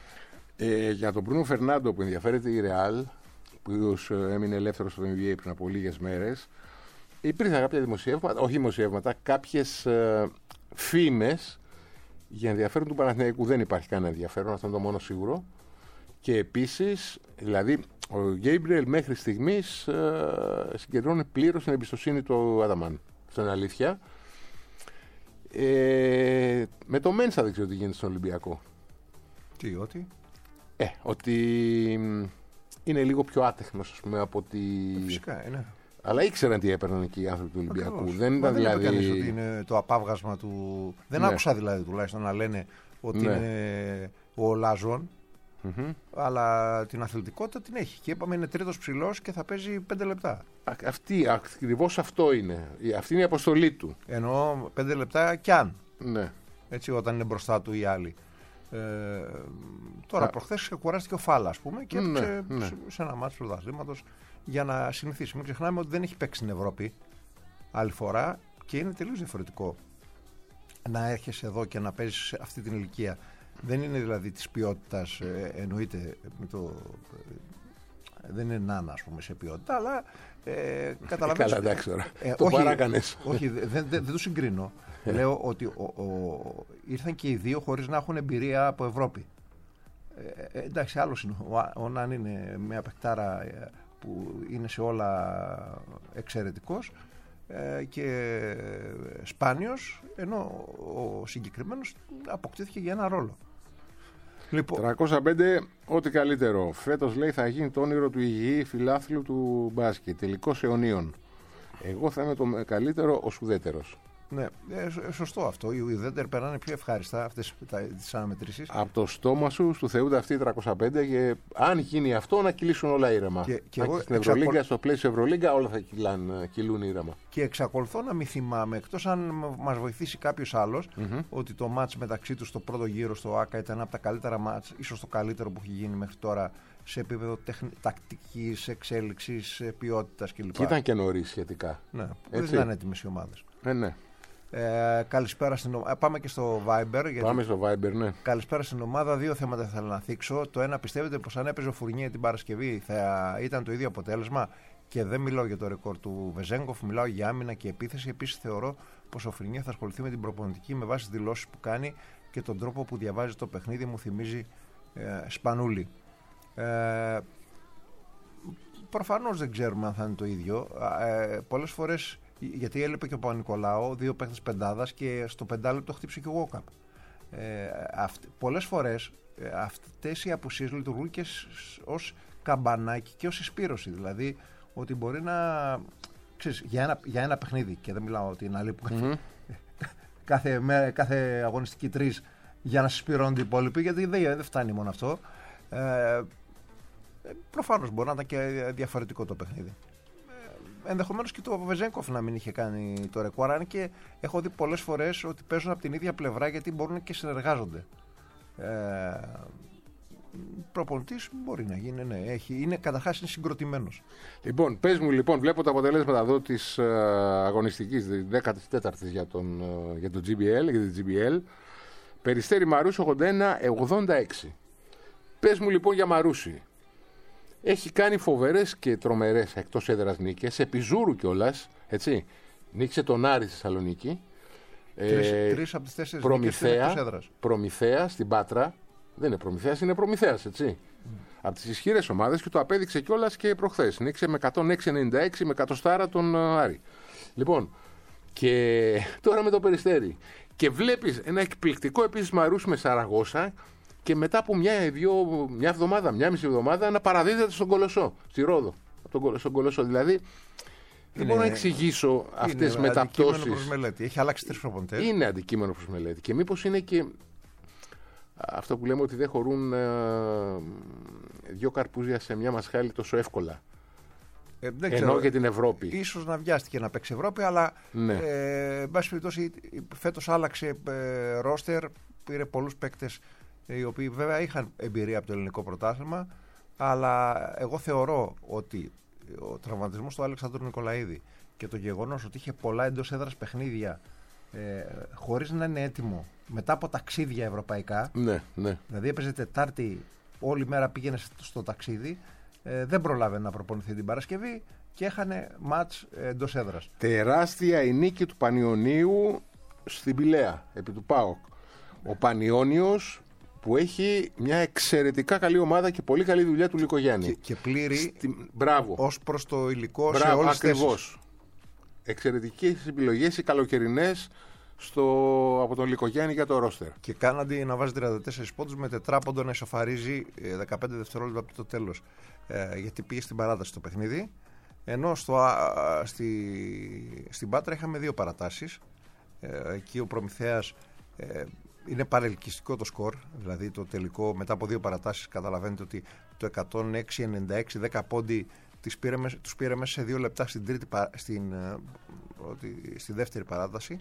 Ε, για τον Μπρούνο Φερνάντο που ενδιαφέρεται η Ρεάλ, που έμεινε ελεύθερος στο N B A πριν από λίγες μέρες, υπήρχαν κάποια δημοσιεύματα, όχι δημοσιεύματα, κάποιες ε, φήμες για ενδιαφέρον του Παναθηναϊκού. Δεν υπάρχει κανένα ενδιαφέρον, αυτό είναι το μόνο σίγουρο. Και επίσης, δηλαδή, ο Γκέιμπριελ μέχρι στιγμής ε, συγκεντρώνει πλήρως την εμπιστοσύνη του Άταμαν. Αυτό είναι αλήθεια. Ε, με το Μένσα δεν ξέρω τι γίνεται στον Ολυμπιακό. Τι, ότι? Ε, ότι είναι λίγο πιο άτεχνος, ας πούμε, από ότι. Φυσικά, είναι. Αλλά ήξεραν τι έπαιρναν εκεί οι άνθρωποι του Ολυμπιακού. Ακριβώς. Δεν ήταν δεν δηλαδή. Δεν είπε ότι είναι το απάβγασμα του. Δεν ναι. άκουσα δηλαδή τουλάχιστον να λένε ότι ναι. είναι ο Λάζον. Mm-hmm. Αλλά την αθλητικότητα την έχει. Και είπαμε είναι τρίτος ψηλός και θα παίζει πέντε λεπτά. Αυτή, ακριβώς αυτό είναι. Αυτή είναι η αποστολή του. Εννοώ πέντε λεπτά κι αν. Ναι. Έτσι, όταν είναι μπροστά του οι άλλοι. Ε, τώρα Α. προχθές κουράστηκε ο Φάλα, ας πούμε, και έπαιξε ναι, ναι. σε ένα μάτσο πρωταθλήματος για να συνηθίσει. Μην ξεχνάμε ότι δεν έχει παίξει στην Ευρώπη άλλη φορά και είναι τελείως διαφορετικό να έρχεσαι εδώ και να παίζεις σε αυτή την ηλικία. Δεν είναι δηλαδή της ποιότητας, ε, εννοείται με το, ε, δεν είναι νάνα, ας πούμε, σε ποιότητα, αλλά ε, καταλαβαίνεις. Καλά, εντάξει τώρα. Ε, το όχι, παράκανες. Όχι, δεν, δεν, δεν το συγκρίνω. Λέω ότι ο, ο, ήρθαν και οι δύο χωρίς να έχουν εμπειρία από Ευρώπη. Ε, εντάξει, άλλος είναι. Ο, ο Ναν είναι μια παικτάρα ε, που είναι σε όλα εξαιρετικός ε, και σπάνιος, ενώ ο συγκεκριμένος αποκτήθηκε για ένα ρόλο. Λοιπόν, τριακόσια πέντε, ό,τι καλύτερο. Φέτος λέει θα γίνει το όνειρο του υγιή φιλάθλου του μπάσκετ. Τελικός αιωνίων. Εγώ θα είμαι το καλύτερο, ο ουδέτερος. Ναι, ε, σωστό αυτό. Οι ουδέτεροι περνάνε πιο ευχάριστα αυτές τις αναμετρήσεις. Από το στόμα σου του θεούνται αυτοί οι τριακόσια πέντε και αν γίνει αυτό να κυλήσουν όλα ήρεμα. Και, και εγώ στην Ευρωλίγκα, εξακολ... στο πλαίσιο Ευρωλίγκα όλα θα κυλάν, κυλούν ήρεμα. Και εξακολουθώ να μην θυμάμαι, εκτός αν μας βοηθήσει κάποιος άλλος, mm-hmm. ότι το μάτς μεταξύ τους στο πρώτο γύρο στο ΆΚΑ ήταν από τα καλύτερα μάτς, ίσως το καλύτερο που έχει γίνει μέχρι τώρα σε επίπεδο τεχν... τακτικής, εξέλιξης, ποιότητας κλπ. Και ήταν και νωρίς σχετικά. Ναι, δεν ήταν έτοιμες οι ομάδες. Ε, ναι. Ε, καλησπέρα στην ομάδα. Πάμε και στο Viber. Γιατί... Πάμε στο Viber, ναι. Καλησπέρα στην ομάδα. Δύο θέματα θα ήθελα να θίξω. Το ένα, πιστεύετε πως αν έπαιζε ο Φουρνιέ την Παρασκευή θα ήταν το ίδιο αποτέλεσμα? Και δεν μιλάω για το ρεκόρ του Βεζέγκοφ, μιλάω για άμυνα και επίθεση. Επίσης θεωρώ πως ο Φουρνιέ θα ασχοληθεί με την προπονητική με βάση τις δηλώσεις που κάνει και τον τρόπο που διαβάζει το παιχνίδι. Μου θυμίζει ε, Σπανούλη. Ε, προφανώς δεν ξέρουμε αν θα είναι το ίδιο. Ε, πολλές φορές, γιατί έλειπε και ο Παπα-Νικολάου, δύο παίχτες πεντάδας και στο πεντάλεπτο χτύψε και ο Γόκαπ. Ε, πολλές φορές ε, αυτές οι απουσίες λειτουργούν και ως καμπανάκι και ως εισπύρωση. Δηλαδή ότι μπορεί να. Ξέρεις, για, ένα, για ένα παιχνίδι, και δεν μιλάω ότι είναι αλήθεια, mm-hmm. κάθε, με, κάθε αγωνιστική τρεις για να συσπηρώνονται οι υπόλοιποι, γιατί δεν, δεν φτάνει μόνο αυτό. Ε, προφανώς μπορεί να ήταν και διαφορετικό το παιχνίδι. Ενδεχομένως και το Βεζέγκοφ να μην είχε κάνει το ρεκόρ, αν και έχω δει πολλές φορές ότι παίζουν από την ίδια πλευρά γιατί μπορούν και συνεργάζονται. Ε, προπονητής μπορεί να γίνει, ναι, έχει, είναι, καταρχάς είναι συγκροτημένος. Λοιπόν, πες μου, λοιπόν, βλέπω τα αποτελέσματα εδώ της uh, αγωνιστικής δέκατη τέταρτη για τον, uh, για το τζι μπι ελ, για την τζι μπι ελ. Περιστέρι Μαρούσι ογδόντα ένα ογδόντα έξι. Πες μου λοιπόν για Μαρούσι. Έχει κάνει φοβερές και τρομερές εκτός έδρας νίκες, επί Ζούρου κιόλας, έτσι. Νίκησε τον Άρη στη Θεσσαλονίκη. Τρεις, ε, τρεις από τις τέσσερις Προμηθέα, νίκες εκτός έδρας. Προμηθέα στην Πάτρα. Δεν είναι Προμηθέας, είναι Προμηθέας, έτσι. Mm. Από τις ισχυρές ομάδες και το απέδειξε κιόλας και προχθές. Νίκησε με εκατόν έξι ενενήντα έξι με εκατοστάρα τον Άρη. Λοιπόν, και τώρα με το Περιστέρι. Και βλέπεις ένα εκπληκτικό επίσης Μαρούσι με Σαραγώσα. Και μετά από μια, δύο, μια εβδομάδα, μια μισή εβδομάδα να παραδίδεται στον Κολοσσό, στη Ρόδο. Από στον Κολοσσό. Δηλαδή είναι, δεν μπορώ να εξηγήσω αυτές τις μεταπτώσεις. Είναι αντικείμενο προς μελέτη. Έχει αλλάξει τρεις προπονητές. Είναι αντικείμενο προς μελέτη. Και μήπως είναι και αυτό που λέμε ότι δεν χωρούν ε, δύο καρπούζια σε μια μασχάλη τόσο εύκολα. Ε, δεν Ενώ ξέρω, για την Ευρώπη. Ίσως να βιάστηκε να παίξει Ευρώπη, αλλά ναι. ε, εν πάση περιπτώσει φέτος άλλαξε ε, ρόστερ, πήρε πολλούς παίκτες οι οποίοι βέβαια είχαν εμπειρία από το ελληνικό πρωτάθλημα, αλλά εγώ θεωρώ ότι ο τραυματισμός του Αλεξάνδρου Νικολαίδη και το γεγονός ότι είχε πολλά εντός έδρας παιχνίδια ε, χωρίς να είναι έτοιμο μετά από ταξίδια ευρωπαϊκά, ναι, ναι. δηλαδή έπαιζε Τετάρτη, όλη μέρα πήγαινε στο ταξίδι, ε, δεν προλάβαινε να προπονηθεί την Παρασκευή και έχανε μάτς εντός έδρας. Τεράστια η νίκη του Πανιωνίου στην Πηλαία επί του ΠΑΟΚ. Ο Πανιώνιος που έχει μια εξαιρετικά καλή ομάδα και πολύ καλή δουλειά του Λυκογιάννη. Και, και πλήρη Στη... Μπράβο. ως προς το υλικό. Μπράβο, σε όλες ακριβώς. Εξαιρετικές επιλογές οι καλοκαιρινές στο... από τον Λυκογιάννη για το ρόστερ. Και κάναντι να βάζει τριάντα τέσσερις πόντους με τετράποντο να ισοφαρίζει δεκαπέντε δευτερόλεπτα από το τέλος. Ε, γιατί πήγε στην παράταση το παιχνίδι. Ενώ στο, α, στη, στην Πάτρα είχαμε δύο παρατάσεις. Ε, εκεί ο Προμηθέας ε, είναι παρελκυστικό το σκορ, δηλαδή το τελικό μετά από δύο παρατάσεις καταλαβαίνετε ότι το εκατόν έξι ενενήντα έξι δέκα πόντι τους πήρε, τους πήρε μέσα σε δύο λεπτά στην, τρίτη, στην, στη δεύτερη παράταση.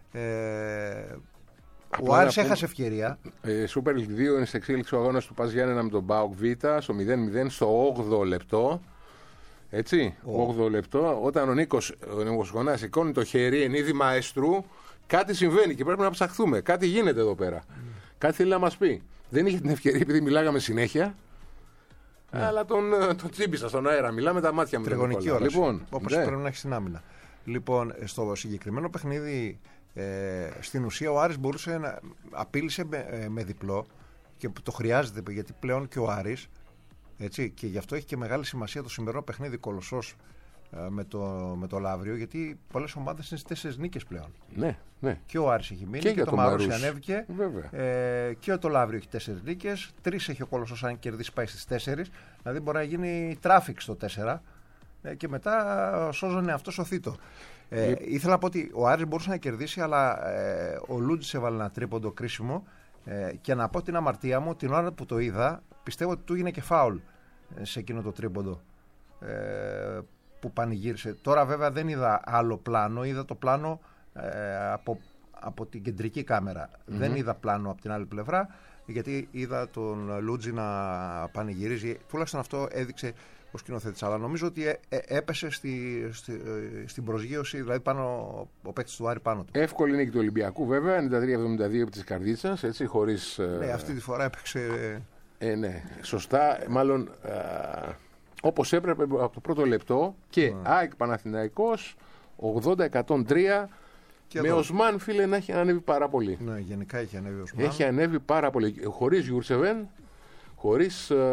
Ε, ο Άρης έχασε ευκαιρία. Ε, Super League δύο είναι σε εξέλιξη ο αγώνας του Πας Γιάννενα με τον ΠΑΟΚ Β στο μηδέν μηδέν στο όγδοο λεπτό. Έτσι, oh. όγδοο λεπτό, όταν ο Νίκος, ο Νίκος Γονάς σηκώνει το χέρι εν είδη μαέστρου, κάτι συμβαίνει και πρέπει να ψαχθούμε. Κάτι γίνεται εδώ πέρα. Mm. Κάτι θέλει να μας πει. Δεν είχε την ευκαιρία επειδή μιλάγαμε συνέχεια. Mm. Αλλά τον, τον τσίμπησα στον αέρα. Μιλάμε τα μάτια μου. Τριγωνική ώρα. Λοιπόν, όπως ναι. πρέπει να έχει στην άμυνα. Λοιπόν, στο συγκεκριμένο παιχνίδι, ε, στην ουσία ο Άρης μπορούσε να απείλησε με, ε, με διπλό και το χρειάζεται, γιατί πλέον και ο Άρης, έτσι, και γι' αυτό έχει και μεγάλη σημασία το σημερινό παιχνίδι Κολοσσός με το, με το Λαύριο, γιατί πολλές ομάδες είναι στις τέσσερις νίκες πλέον. Ναι, ναι. Και ο Άρης έχει μείνει και, και, και το Μαρούσι ανέβηκε. Ε, και το Λαύριο έχει τέσσερις νίκες. Τρεις έχει ο Κολοσσός, αν κερδίσει πάει στις τέσσερις. Δηλαδή μπορεί να γίνει τράφικ στο τέσσερα. Ε, και μετά σώζωνε αυτό σωθήτο. Ε, ε, ήθελα να πω ότι ο Άρης μπορούσε να κερδίσει, αλλά ε, ο Λούτζης έβαλε ένα τρίποντο κρίσιμο. Ε, και να πω την αμαρτία μου, την ώρα που το είδα, πιστεύω ότι του έγινε και φάουλ σε εκείνο το τρίποντο. Ε, που πανηγύρισε. Τώρα βέβαια δεν είδα άλλο πλάνο, είδα το πλάνο ε, από, από την κεντρική κάμερα. Mm-hmm. Δεν είδα πλάνο από την άλλη πλευρά, γιατί είδα τον Λούτζι να πανηγυρίζει. Τουλάχιστον αυτό έδειξε ο σκηνοθέτης. Αλλά νομίζω ότι ε, ε, έπεσε στη, στη, ε, στην προσγείωση, δηλαδή πάνω, ο παίκτης του Άρη πάνω του. Εύκολη νίκη του Ολυμπιακού βέβαια, ενενήντα τρία εβδομήντα δύο από της Καρδίτσας, έτσι, χωρίς... Ναι, αυτή τη φορά έπαιξε... Ε, ναι, σωστά, μάλλον... Ε, όπως έπρεπε από το πρώτο λεπτό και mm. ΑΕΚ Παναθηναϊκός ογδόντα εκατόν τρία και με εδώ. Οσμάν, φίλε, να έχει ανέβει πάρα πολύ. Ναι, γενικά έχει ανέβει ο Οσμάν. Έχει ανέβει πάρα πολύ. Χωρίς Γιούρσεβεν, χωρίς ε,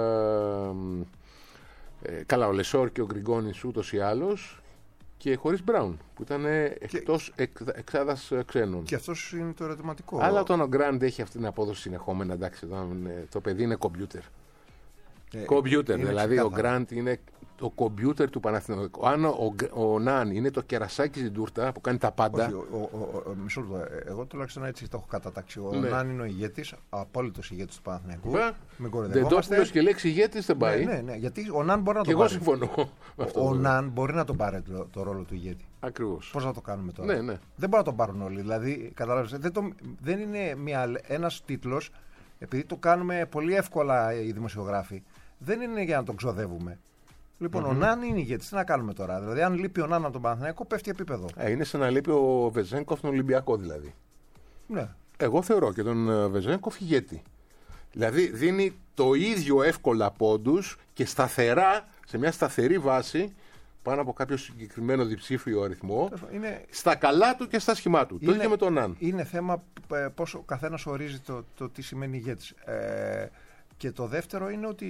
ε, καλά ο Λεσόρ και ο Γκριγκόνης ούτως ή άλλως και χωρίς Μπράουν που ήταν εκτός εκ, εξάδας ξένων. Και αυτός είναι το ερωτηματικό. Αλλά όταν ο Γκραντ έχει αυτή την απόδοση συνεχόμενα, εντάξει, το, το παιδί είναι κομπιούτερ. Κομπιούτερ, δηλαδή ξεκάθαρα. Ο Γκραντ είναι το κομπιούτερ του Παναθηναϊκού. Αν ο, ο, ο Ναν είναι το κερασάκι στην τούρτα που κάνει τα πάντα. Όχι, ο, ο, ο, ο, μισό λεπτό. Εγώ τουλάχιστον έτσι το έχω κατατάξει. Ο ναι. Ναν είναι ο ηγέτης, απόλυτος ηγέτης του Παναθηναϊκού. Δεν το πει και λέξη ηγέτης δεν πάει. Ναι, ναι, ναι, γιατί ο Ναν μπορεί να και το πάρει. Και εγώ συμφωνώ. Ο, αυτό ο Ναν μπορεί να τον πάρει το, το ρόλο του ηγέτη. Ακριβώς. Πώς να το κάνουμε τώρα. Ναι, ναι. Δεν μπορεί να τον πάρουν όλοι. Δηλαδή, καταλάβεις, δεν, το, δεν είναι ένας τίτλος, επειδή το κάνουμε πολύ εύκολα οι δημοσιογράφοι. Δεν είναι για να τον ξοδεύουμε. Λοιπόν, mm-hmm. ο Ναν είναι ηγέτης. Τι να κάνουμε τώρα. Δηλαδή, αν λείπει ο Ναν από τον Παναθηναϊκό, πέφτει επίπεδο. Ε, είναι σαν να λείπει ο Βεζένκοφ τον Ολυμπιακό δηλαδή. Ναι. Εγώ θεωρώ και τον Βεζένκοφ ηγέτη. Δηλαδή, δίνει το ίδιο εύκολα πόντους και σταθερά, σε μια σταθερή βάση, πάνω από κάποιο συγκεκριμένο διψήφιο αριθμό, είναι... στα καλά του και στα σχημά του. Είναι... Το ίδιο με τον Ναν. Είναι θέμα πώς ο καθένας ορίζει το, το τι σημαίνει ηγέτης. Ε, Και το δεύτερο είναι ότι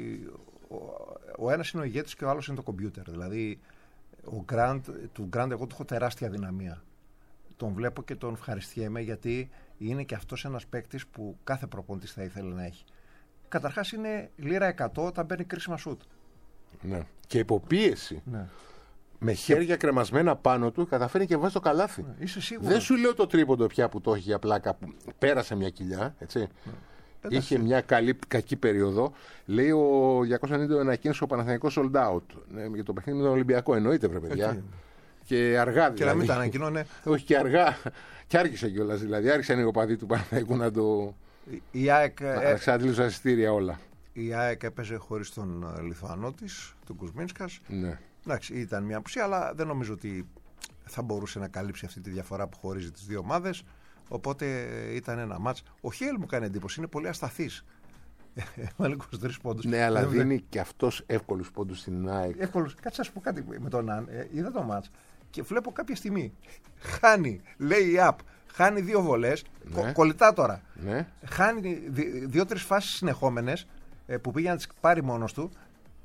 ο, ο ένας είναι ο ηγέτης και ο άλλος είναι το κομπιούτερ. Δηλαδή, ο Grant, του Grant εγώ του έχω τεράστια δυναμία. Τον βλέπω και τον ευχαριστιέμαι, γιατί είναι και αυτός ένας παίκτης που κάθε προπονητής θα ήθελε να έχει. Καταρχάς είναι λίρα εκατό όταν παίρνει κρίσιμα σουτ. Ναι. Και υποπίεση. Ναι. Με χέρια κρεμασμένα πάνω του καταφέρει και βάζει το καλάθι. Ναι. Είσαι σίγουρος. Δεν σου λέω το τρίποντο πια που το έχει για πλάκα, που πέρασε μια κοιλιά, έτσι. Ναι. Είχε μια καλή, κακή περίοδο. Λέει ο διακόσια ενενήντα ανακοίνωσε ο Παναθηναϊκός sold out. Ναι, για το παιχνίδι με τον Ολυμπιακό. Εννοείται, βρε παιδιά. Okay. Και αργά δηλαδή. Και να μην τα ανακοίνωνε. Όχι, και αργά. Και άργησε κιόλας. Δηλαδή, άρχισαν οι οπαδοί του Παναθηναϊκού να το. Η ΑΕΚ. Να εξαντλήσουν εισιτήρια όλα. Η ΑΕΚ έπαιζε χωρίς τον Λιθουανό της, τον Κουσμίνσκας. Ναι. Εντάξει, ήταν μια απουσία, αλλά δεν νομίζω ότι θα μπορούσε να καλύψει αυτή τη διαφορά που χωρίζει τις δύο ομάδες. Οπότε ήταν ένα μάτς. Ο Χέλ μου κάνει εντύπωση, είναι πολύ ασταθής. Έβαλε είκοσι τρεις πόντους. Ναι, αλλά δίνει δεν... και αυτός εύκολους πόντους στην ΑΕΚ. Εύκολους. Κάτσε να σου πω κάτι με τον Ναν. Ε, είδα το μάτς και βλέπω κάποια στιγμή. Χάνει, λέει up, χάνει δύο βολές. Ναι. Κο, κολλητά τώρα. Ναι. Χάνει δύο-τρεις φάσεις συνεχόμενες ε, που πήγε να τις πάρει μόνος του.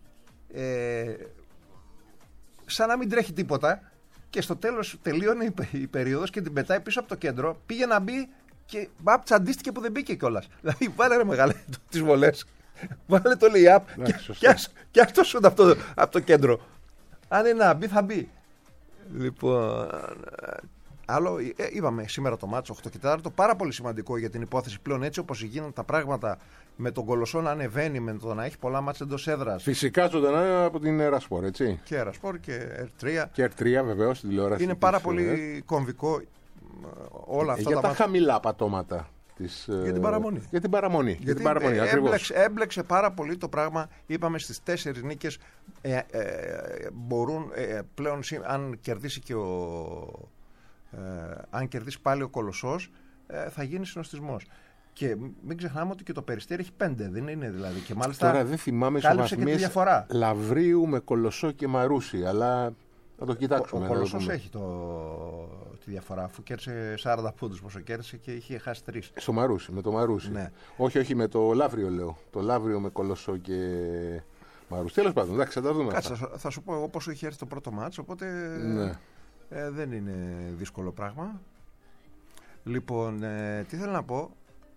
Ε, σαν να μην τρέχει τίποτα. Και στο τέλος τελείωνε η περίοδος και την πετάει πίσω από το κέντρο. Πήγε να μπει και μπαπ, τσαντίστηκε που δεν μπήκε κιόλας. Δηλαδή βάλε ρε μεγάλε τις βολές. Βάλε το lay-up και, και, και αυτό σούτ από το, από το κέντρο. Αν είναι να μπει θα μπει. Λοιπόν, άλλο, ε, είπαμε σήμερα το μάτσο οκτώ και τέσσερα, πάρα πολύ σημαντικό για την υπόθεση πλέον, έτσι όπως γίνονται τα πράγματα με τον Κολοσσό να ανεβαίνει, με το να έχει πολλά μάτσα εντός έδρας. Φυσικά ζωντανά από την Ερασπορ, έτσι. Και Ερασπορ και Ερ τρία. Και Ερ τρία βεβαίως στην τηλεόραση. Είναι πάρα πολύ ε. κομβικό όλα αυτά για τα τα μάτσα. χαμηλά πατώματα. Της, για την παραμονή. Για την παραμονή. Γιατί για την παραμονή έμπλεξε, έμπλεξε πάρα πολύ το πράγμα. Είπαμε στις τέσσερις νίκες ε, ε, μπορούν ε, πλέον, αν κερδίσει και ο ε, αν κερδίσει πάλι ο Κολοσσός, ε, θα γίνει συνοστισμός. Και μην ξεχνάμε ότι και το Περιστέρι έχει πέντε, δεν είναι δηλαδή. Και μάλιστα τώρα δεν θυμάμαι κάλυψε και τη διαφορά. Λαβρίου με Κολοσσό και Μαρούσι, αλλά Θα το κοιτάξουμε. Ο, ο να το Κολοσσός δούμε. έχει το, τη διαφορά, αφού κέρδισε σαράντα πόντους πόσο κέρδισε και είχε χάσει τρεις. Στο Μαρούσι, με το Μαρούσι. Ναι. Όχι, όχι, με το Λαύριο λέω. Το Λαύριο με Κολοσσό και Μαρούσι. Τέλος πάντων, εντάξει, θα τα δούμε. Κάτσε, αυτά. θα, θα σου πω εγώ πόσο είχε έρθει το πρώτο μάτς, οπότε Ναι. ε, δεν είναι δύσκολο πράγμα. Λοιπόν, ε, τι θέλω να πω.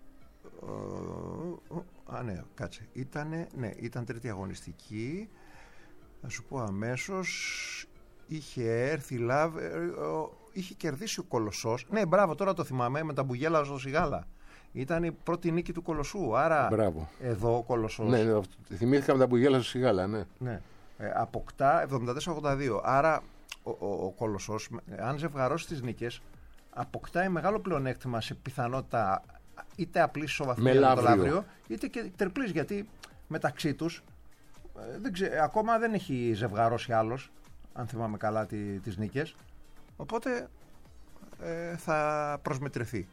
Ε, α, ναι, κάτσε. Ήτανε, ναι, ήταν τρίτη αγωνιστική. Θα σου πω αμέσως. Είχε έρθει Λαβ, ε, ο, είχε κερδίσει ο Κολοσσός. Ναι, μπράβο, τώρα το θυμάμαι, με τα μπουγέλα στο Σιγάλα. Ήταν η πρώτη νίκη του Κολοσσού. Άρα Μπράβο. εδώ ο Κολοσσός Ναι, ναι, θυμήθηκαμε τα μπουγέλα στο Σιγάλα, ναι. ναι, ε, αποκτά εβδομήντα τέσσερα ογδόντα δύο. Άρα ο, ο, ο Κολοσσός, αν ζευγαρώσει τις νίκες, αποκτάει μεγάλο πλεονέκτημα σε πιθανότητα είτε απλής ισοβαθμία Με με το Λαύριο. Λαύριο, είτε και τερπλής, γιατί μεταξύ τους ε, δεν ξέ, ακόμα δεν έχει ζευγαρώσει άλλος, αν θυμάμαι καλά τι, τις νίκες, οπότε ε, θα προσμετρηθεί.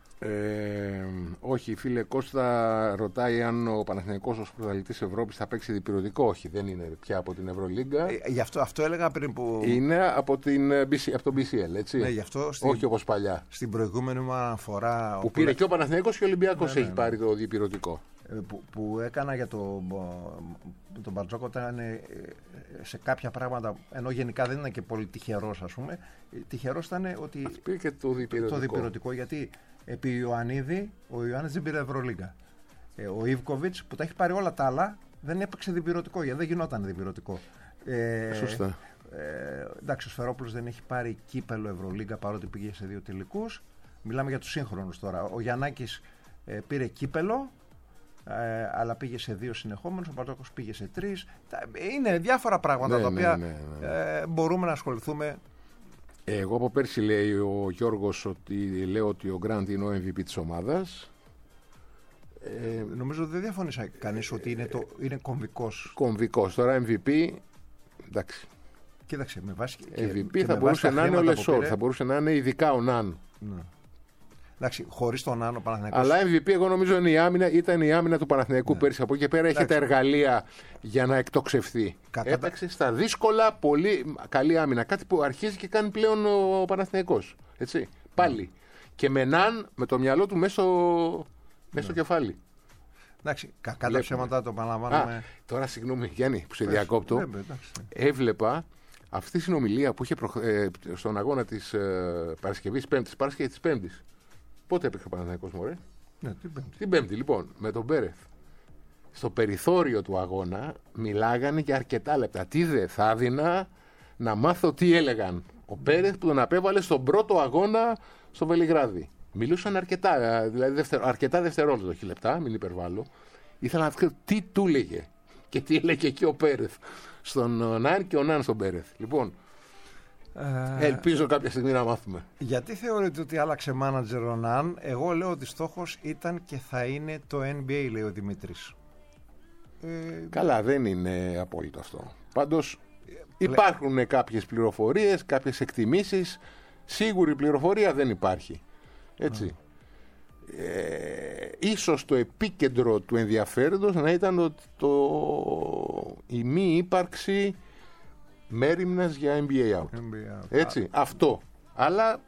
Ε, όχι, φίλε Κώστα ρωτάει αν ο Παναθηναϊκός ως πρωταθλητής Ευρώπης θα παίξει διπυρωτικό. Όχι, δεν είναι πια από την Ευρωλίγκα. Ε, γι' αυτό, αυτό έλεγα πριν που... Είναι από, την, μπι σι, από τον μπι σι ελ, έτσι. Ναι, γι' αυτό στην, όχι όπως παλιά. στην προηγούμενη μου αναφορά... Που πήρε και ο Παναθηναϊκός και ο Ολυμπιακός Ναι, ναι, έχει ναι. πάρει το διπυρωτικό. Ε, που, που έκανα για τον το Μπαρτζόκο ήταν ε, σε κάποια πράγματα, ενώ γενικά δεν ήταν και πολύ τυχερός, ας πούμε, ε, τυχερός ήταν ότι Πήρε και το διπυρωτικό. το διπυρωτικό, γιατί επί Ιωαννίδη ο Ιωάννης δεν πήρε Ευρωλίγκα. Ε, ο Ιβκοβιτς που τα έχει πάρει όλα τα άλλα δεν έπαιξε διπυρωτικό, γιατί δεν γινόταν διπυρωτικό. Ε, Σωστά. Ε, εντάξει, ο Σφερόπουλος δεν έχει πάρει κύπελο Ευρωλίγκα, παρότι πήγε σε δύο τελικούς. Μιλάμε για τους σύγχρονους τώρα. Ο Γιαννάκης ε, πήρε κύπελο, ε, αλλά πήγε σε δύο συνεχόμενους. Ο Παρτόκος πήγε σε τρεις. Είναι διάφορα πράγματα Ναι, τα ναι, οποία ναι, ναι. Ε, μπορούμε να ασχοληθούμε. Εγώ από πέρσι λέει ο Γιώργος ότι λέω ότι ο Γκραντ είναι ο εμ βι πι της ομάδας. Ε, Νομίζω ότι δεν διαφωνήσα κανείς ότι είναι, το, είναι κομβικός. κομβικός. Τώρα εμ βι πι, εντάξει. Κοίταξε, με βάση. και- εμ βι πι και θα με μπορούσε βάση τα να είναι ο χρήματα που Λεσόρ, πήρε- θα μπορούσε να είναι ειδικά ο Ναν. Ναι. Εντάξει, χωρίς τον Άνω Παναθηναϊκός. Αλλά εμ βι πι εγώ νομίζω είναι η άμυνα, ήταν η άμυνα του Παναθηναϊκού Ναι. πέρσι. Από εκεί και πέρα έχει τα Εντάξει. εργαλεία για να εκτοξευθεί. Κατά- Έπαιξε στα δύσκολα, πολύ καλή άμυνα. Κάτι που αρχίζει και κάνει πλέον ο Παναθηναϊκός. Έτσι. Πάλι. Και με Ναν με το μυαλό του μέσα, μέσα στο κεφάλι. Εντάξει, κακά τα Βλέπουμε. ψέματα το Α, επαναλαμβάνουμε. τώρα συγγνώμη Γιάννη που σε διακόπτω. Ναι, εντάξει. Έβλεπα αυτή τη συνομιλία που είχε προχ... ε, στον αγώνα της ε, Παρασκευής Πέμπτης, Παρασκευή της Πέμπτης. Πότε έπαιξε ο Παναθηναϊκός, μωρέ? Ναι, την Πέμπτη. Την Πέμπτη, λοιπόν, με τον Μπέρεθ. Στο περιθώριο του αγώνα μιλάγανε για αρκετά λεπτά. Τι δε, θα έδινα να μάθω τι έλεγαν. Ο Πέρεθ που τον απέβαλε στον πρώτο αγώνα στο Βελιγράδι. Μιλούσαν αρκετά, ε, δηλαδή δευτερο, αρκετά δευτερόλεπτα, όχι λεπτά, μην υπερβάλλω. Ήθελα να ξέρω τι του έλεγε και τι έλεγε και ο Πέρεθ στον Ναν και ο Ναν στον Πέρεθ. Λοιπόν, Ε, ελπίζω κάποια στιγμή να μάθουμε. γιατί θεωρείτε ότι άλλαξε μάνατζερ ο Ναν? Εγώ λέω ότι στόχος ήταν και θα είναι το N B A, λέει ο Δημήτρης. Ε, Καλά, δεν είναι απόλυτο αυτό. Πάντως υπάρχουν κάποιες πληροφορίες, κάποιες εκτιμήσεις. Σίγουρη πληροφορία δεν υπάρχει. Έτσι. Ε, ίσως το επίκεντρο του ενδιαφέροντος να ήταν το, το, η μη ύπαρξη μέριμνας για N B A out. N B A out. Έτσι, αυτό. Αλλά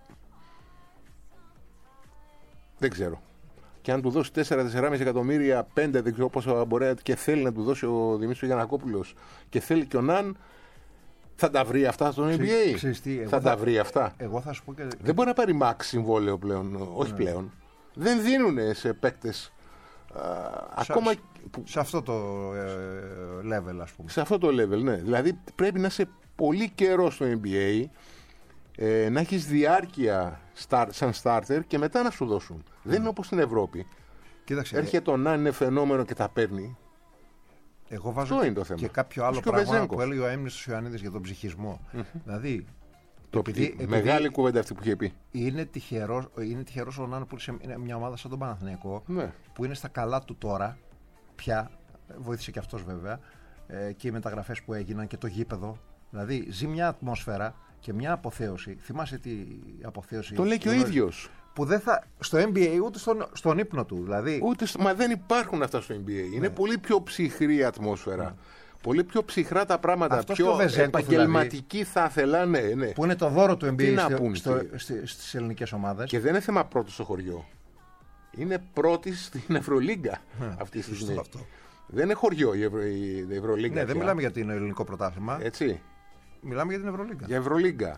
δεν ξέρω. Και αν του δώσει τέσσερα με τέσσερα κόμμα πέντε εκατομμύρια, πέντε δεν ξέρω πόσο μπορεί και θέλει να του δώσει ο Δημήτρης Γιαννακόπουλος και θέλει και ο Ναν, θα τα βρει αυτά στο N B A. ξέρεις τι, εγώ θα, θα- τα βρει αυτά. Εγώ θα σου πω και. Δεν μπορεί να πάρει max συμβόλαιο πλέον. Όχι πλέον. Δεν δίνουν σε παίκτες α, σε- ακόμα που, σε αυτό το ε, level, ας πούμε. σε αυτό το level, ναι. Δηλαδή πρέπει να είσαι πολύ καιρό στο N B A, ε, να έχεις διάρκεια start, σαν starter και μετά να σου δώσουν. Δεν είναι όπως στην Ευρώπη. Κοίταξε, Έρχεται ο Ναν, είναι φαινόμενο και τα παίρνει. εγώ βάζω Αυτό και, είναι το θέμα. και κάποιο άλλο Όπως και ο πράγμα Βεζέγκοφ. που έλεγε ο Έμνης Ιωαννίδης για τον ψυχισμό. Δηλαδή, Το επειδή- επειδή- επειδή- μεγάλη κουβέντα αυτή που είχε πει. είναι τυχερός, είναι τυχερός ο Ναν που είναι σε μια ομάδα σαν τον Παναθηναϊκό, Ναι. που είναι στα καλά του τώρα, πια, βοήθησε και αυτός βέβαια, ε, και οι μεταγραφές που έγιναν και το γήπεδο. Δηλαδή, ζει μια ατμόσφαιρα και μια αποθέωση. Θυμάσαι τι αποθέωση. Το λέει και ο γνώριζε- ίδιος. Που δεν θα. Στο N B A ούτε στον, στον ύπνο του. Δηλαδή. Ούτε, στο- μα δεν υπάρχουν αυτά στο N B A. Είναι πολύ πιο ψυχρή η ατμόσφαιρα. πολύ πιο ψυχρά τα πράγματα, Αυτός πιο και ο Βεζέγκοφ, επαγγελματικοί δηλαδή, θα ήθελαν. Ναι, ναι. Που είναι το δώρο του N B A να στο, πούν, στο, τι. στι, στις ελληνικές ομάδες. Και δεν είναι θέμα πρώτο στο χωριό. Είναι πρώτη στην Ευρωλίγκα αυτή τη στιγμή. Αυτό. Δεν είναι χωριό η, Ευρω... η Ευρωλίγκα. Ναι, δεν μιλάμε για το ελληνικό πρωτάθλημα. Έτσι. Μιλάμε για την Ευρωλίγκα. Για Ευρωλίγκα.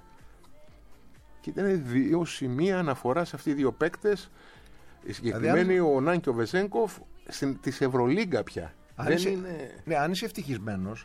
Και ήταν δύο σημεία αναφορά σε αυτοί οι δύο παίκτες. Οι συγκεκριμένοι δηλαδή, ο Νάν και ο Βεζέγκοφ τη Ευρωλίγκα πια. Αν δεν είσαι, είναι... ναι, αν είσαι ευτυχισμένος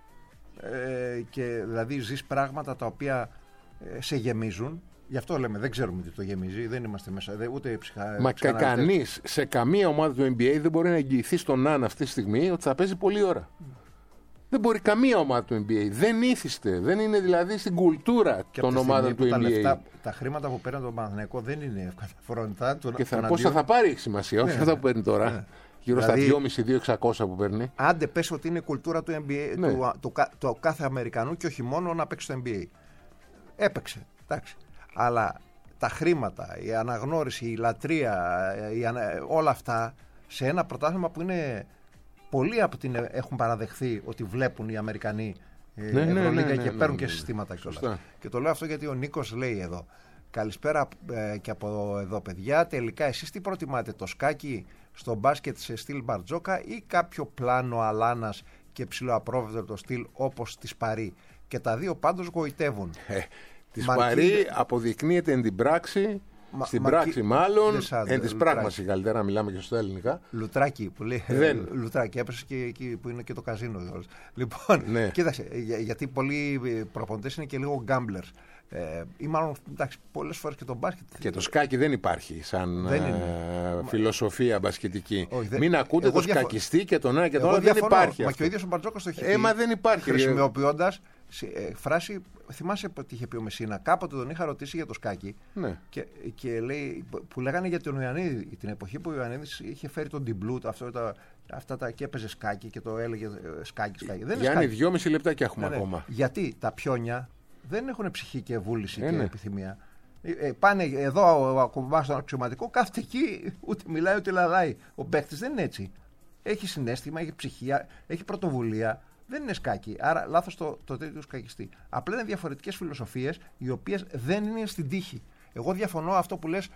ε, και δηλαδή ζεις πράγματα τα οποία ε, σε γεμίζουν. Γι' αυτό λέμε, δεν ξέρουμε τι το γεμίζει, δεν είμαστε μέσα, δε, ούτε ψυχα... Μα κανείς σε καμία ομάδα του N B A δεν μπορεί να εγγυηθεί στον Ναν αυτή τη στιγμή ότι θα παίζει πολλή ώρα. Mm. Δεν μπορεί καμία ομάδα του N B A. Δεν ήθιστε. Δεν είναι δηλαδή στην κουλτούρα και των ομάδων του N B A. Τα, λεφτά, τα χρήματα που παίρνει τον Παναθηναϊκό δεν είναι ευκαταφρόνητα. Και θα, πόσα θα πάρει έχει σημασία, όχι ναι, αυτά που παίρνει τώρα. Ναι. Γύρω δηλαδή, στα δυόμισι με δύο χιλιάδες εξακόσια που παίρνει. Άντε πες ότι είναι η κουλτούρα του N B A, ναι. του, του, του, του κάθε Αμερικανού και όχι μόνο να παίξει στο N B A. Έπαιξε. Εντάξει. Αλλά τα χρήματα, η αναγνώριση, η λατρεία, η ανα... όλα αυτά σε ένα πρωτάθλημα που είναι πολλοί από την έχουν παραδεχθεί ότι βλέπουν οι Αμερικανοί ναι, Ευρωλίγκα ναι, ναι, ναι, και ναι, παίρνουν ναι, ναι, και ναι, συστήματα ναι, κιόλας. Και το λέω αυτό γιατί ο Νίκος λέει εδώ. Καλησπέρα ε, και από εδώ παιδιά. Τελικά εσείς τι προτιμάτε, το σκάκι στο μπάσκετ σε στυλ Μπαρτζόκα ή κάποιο πλάνο αλάνας και ψηλοαπρόβευτο στυλ όπως της Παρί? Και τα δύο πάντως γοητεύουν. Ε, της Παρί αποδεικνύεται εν την πράξη. Μα, στην μα, πράξη, μάλλον, εν της πράγμαση καλύτερα να μιλάμε και στα ελληνικά. Λουτράκι που λέει. Δεν. Λουτράκι, έπεσε και εκεί που είναι και το καζίνο. Λοιπόν, ναι. Κοίταξε, για, γιατί πολλοί προπονητές είναι και λίγο γκάμπλερ. Ε, ή μάλλον, εντάξει, πολλές φορές και το μπάσκετ. Και το σκάκι δεν υπάρχει σαν δεν ε, φιλοσοφία μπασκετική. Όχι, δεν... Μην ακούτε εγώ το διαφο... σκακιστή και τον ένα και τον άλλο. Δεν υπάρχει. Μα αυτό. και ο ίδιος ο Μπαρτζόκας το έχει ε, πει. Μα δεν υπάρχει. Χρησιμοποιώντας ε, φράση, θυμάσαι τι είχε πει ο Μεσίνα. Κάποτε τον είχα ρωτήσει για το σκάκι. Ναι. Και, και λέει, που λέγανε για τον Ιωαννίδη, την εποχή που ο Ιωαννίδης είχε φέρει τον Ντιμπλούτ, αυτό τα. Αυτά τα και έπαιζε σκάκι και το έλεγε σκάκι, σκάκι. Δεν Γιάννη, δυόμιση λεπτάκια έχουμε ναι, ακόμα. Ναι. Γιατί τα πιόνια δεν έχουν ψυχή και βούληση ε, και ναι. επιθυμία. Ε, πάνε εδώ, ακουμπά στον αξιωματικό, κάθεται εκεί, ούτε μιλάει ούτε λαλάει. Ο παίκτης δεν είναι έτσι. Έχει συναίσθημα, έχει ψυχή, έχει πρωτοβουλία. Δεν είναι σκάκι. Άρα λάθος το, το τέτοιο του σκακιστή. Απλά είναι διαφορετικές φιλοσοφίες οι οποίες δεν είναι στην τύχη. Εγώ διαφωνώ αυτό που λες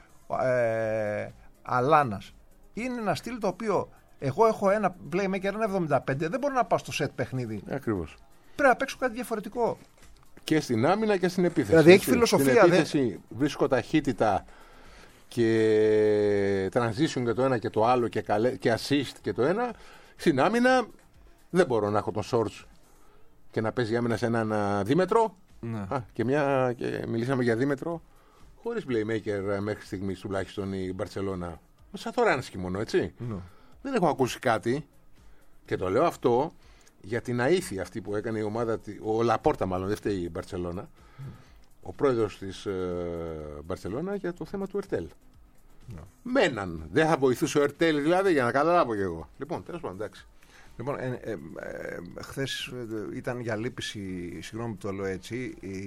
ε, Αλάνας. Είναι ένα στυλ το οποίο εγώ έχω ένα playmaker ένα εβδομήντα πέντε, δεν μπορώ να πάω στο set παιχνίδι. Ακριβώς. Πρέπει να παίξω κάτι διαφορετικό. Και στην άμυνα και στην επίθεση. Δηλαδή έχει φιλοσοφία. Στην επίθεση δε... βρίσκω ταχύτητα και transition και το ένα και το άλλο και, καλέ... και assist και το ένα. Στην άμυνα δεν μπορώ να έχω τον Shorts και να παίζει άμυνα σε έναν δίμετρο. Ναι. Α, και, μια... και μιλήσαμε για δίμετρο χωρίς playmaker μέχρι στιγμής τουλάχιστον η Μπαρτσελώνα. Σαν το Ράνσκι μόνο, έτσι. Ναι. Δεν έχω ακούσει κάτι και το λέω αυτό για την αήθεια αυτή που έκανε η ομάδα, ο Λαπόρτα μάλλον, δεν φταίει η Μπαρτσελώνα, mm. ο πρόεδρος της ε, Μπαρτσελώνα για το θέμα του Ερτέλ. No. Μέναν. Δεν θα βοηθούσε ο Ερτέλ δηλαδή για να καταλάβω κι εγώ. Λοιπόν, τέλος πάντων, εντάξει. Λοιπόν, ε, ε, ε, χθες ήταν για λύπηση, συγγνώμη που το λέω έτσι, οι,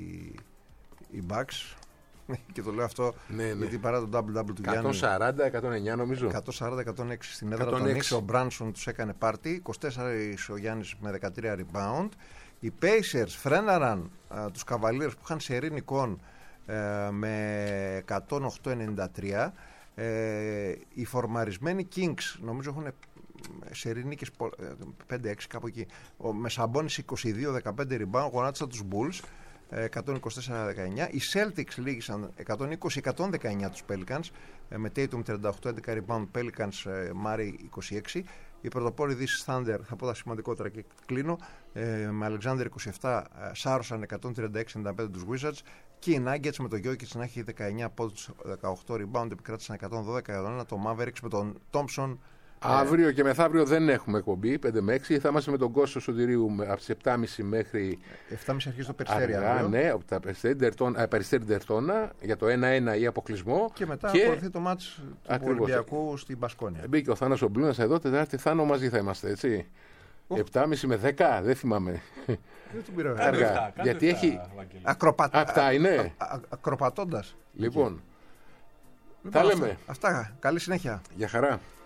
οι Bucks. Και το λέω αυτό ναι, ναι. γιατί παρά τον double double του Γιάννη. εκατόν σαράντα εκατόν εννιά νομίζω. εκατόν σαράντα εκατόν έξι στην έδρα των Knicks. Ο Μπράνσον τους έκανε πάρτι. είκοσι τέσσερα ο Γιάννης με δεκατρία rebound. Οι Pacers φρέναραν α, τους Cavaliers που είχαν σερί νικών ε, με εκατόν οκτώ ενενήντα τρία. Ε, οι φορμαρισμένοι Kings νομίζω έχουν σερί νίκες πέντε έξι κάπου εκεί. Ο, με Σαμπόνις είκοσι δύο δεκαπέντε rebound γονάτισαν τους Bulls. εκατόν είκοσι τέσσερα δεκαεννιά. Οι Celtics λήγησαν εκατόν είκοσι εκατόν δεκαεννιά τους Pelicans με Tatum τριάντα οκτώ έντεκα rebound, Pelicans Murray είκοσι έξι. Οι πρωτοπόροι της Thunder, θα πω τα σημαντικότερα και κλείνω, με Alexander είκοσι επτά σάρωσαν εκατόν τριάντα έξι ενενήντα πέντε τους Wizards και οι Nuggets με τον Jokic να έχει δεκαεννιά πόντους, δεκαοκτώ rebound, επικράτησαν εκατόν δώδεκα εκατόν ένα. Το Mavericks με τον Thompson. Αύριο ε... και μεθαύριο δεν έχουμε εκπομπή, πέντε με έξι. Θα είμαστε με τον Κώστο Σωτηρίου από τις επτά και μισή μέχρι. επτά και μισή αρχίζει το Περιστέρι. Αργά, ναι, από τα Περιστέρι Ντερτώνα για το ένα ένα ή αποκλεισμό. Και μετά και... ακολουθεί το μάτς του Ολυμπιακού στην Μπασκόνια. Μπήκε ο Θάνος ο Μπλούνας εδώ, Τετάρτη Θάνο μαζί θα είμαστε, έτσι. επτά και μισή με δέκα, δεν θυμάμαι. Δεν τον πήρα. Αργά. Γιατί έχει. Ακροπατώντα. Αυτά είναι. Ακροπατώντα. Λοιπόν. Τα λέμε. Αυτά. Καλή συνέχεια. Για χαρά.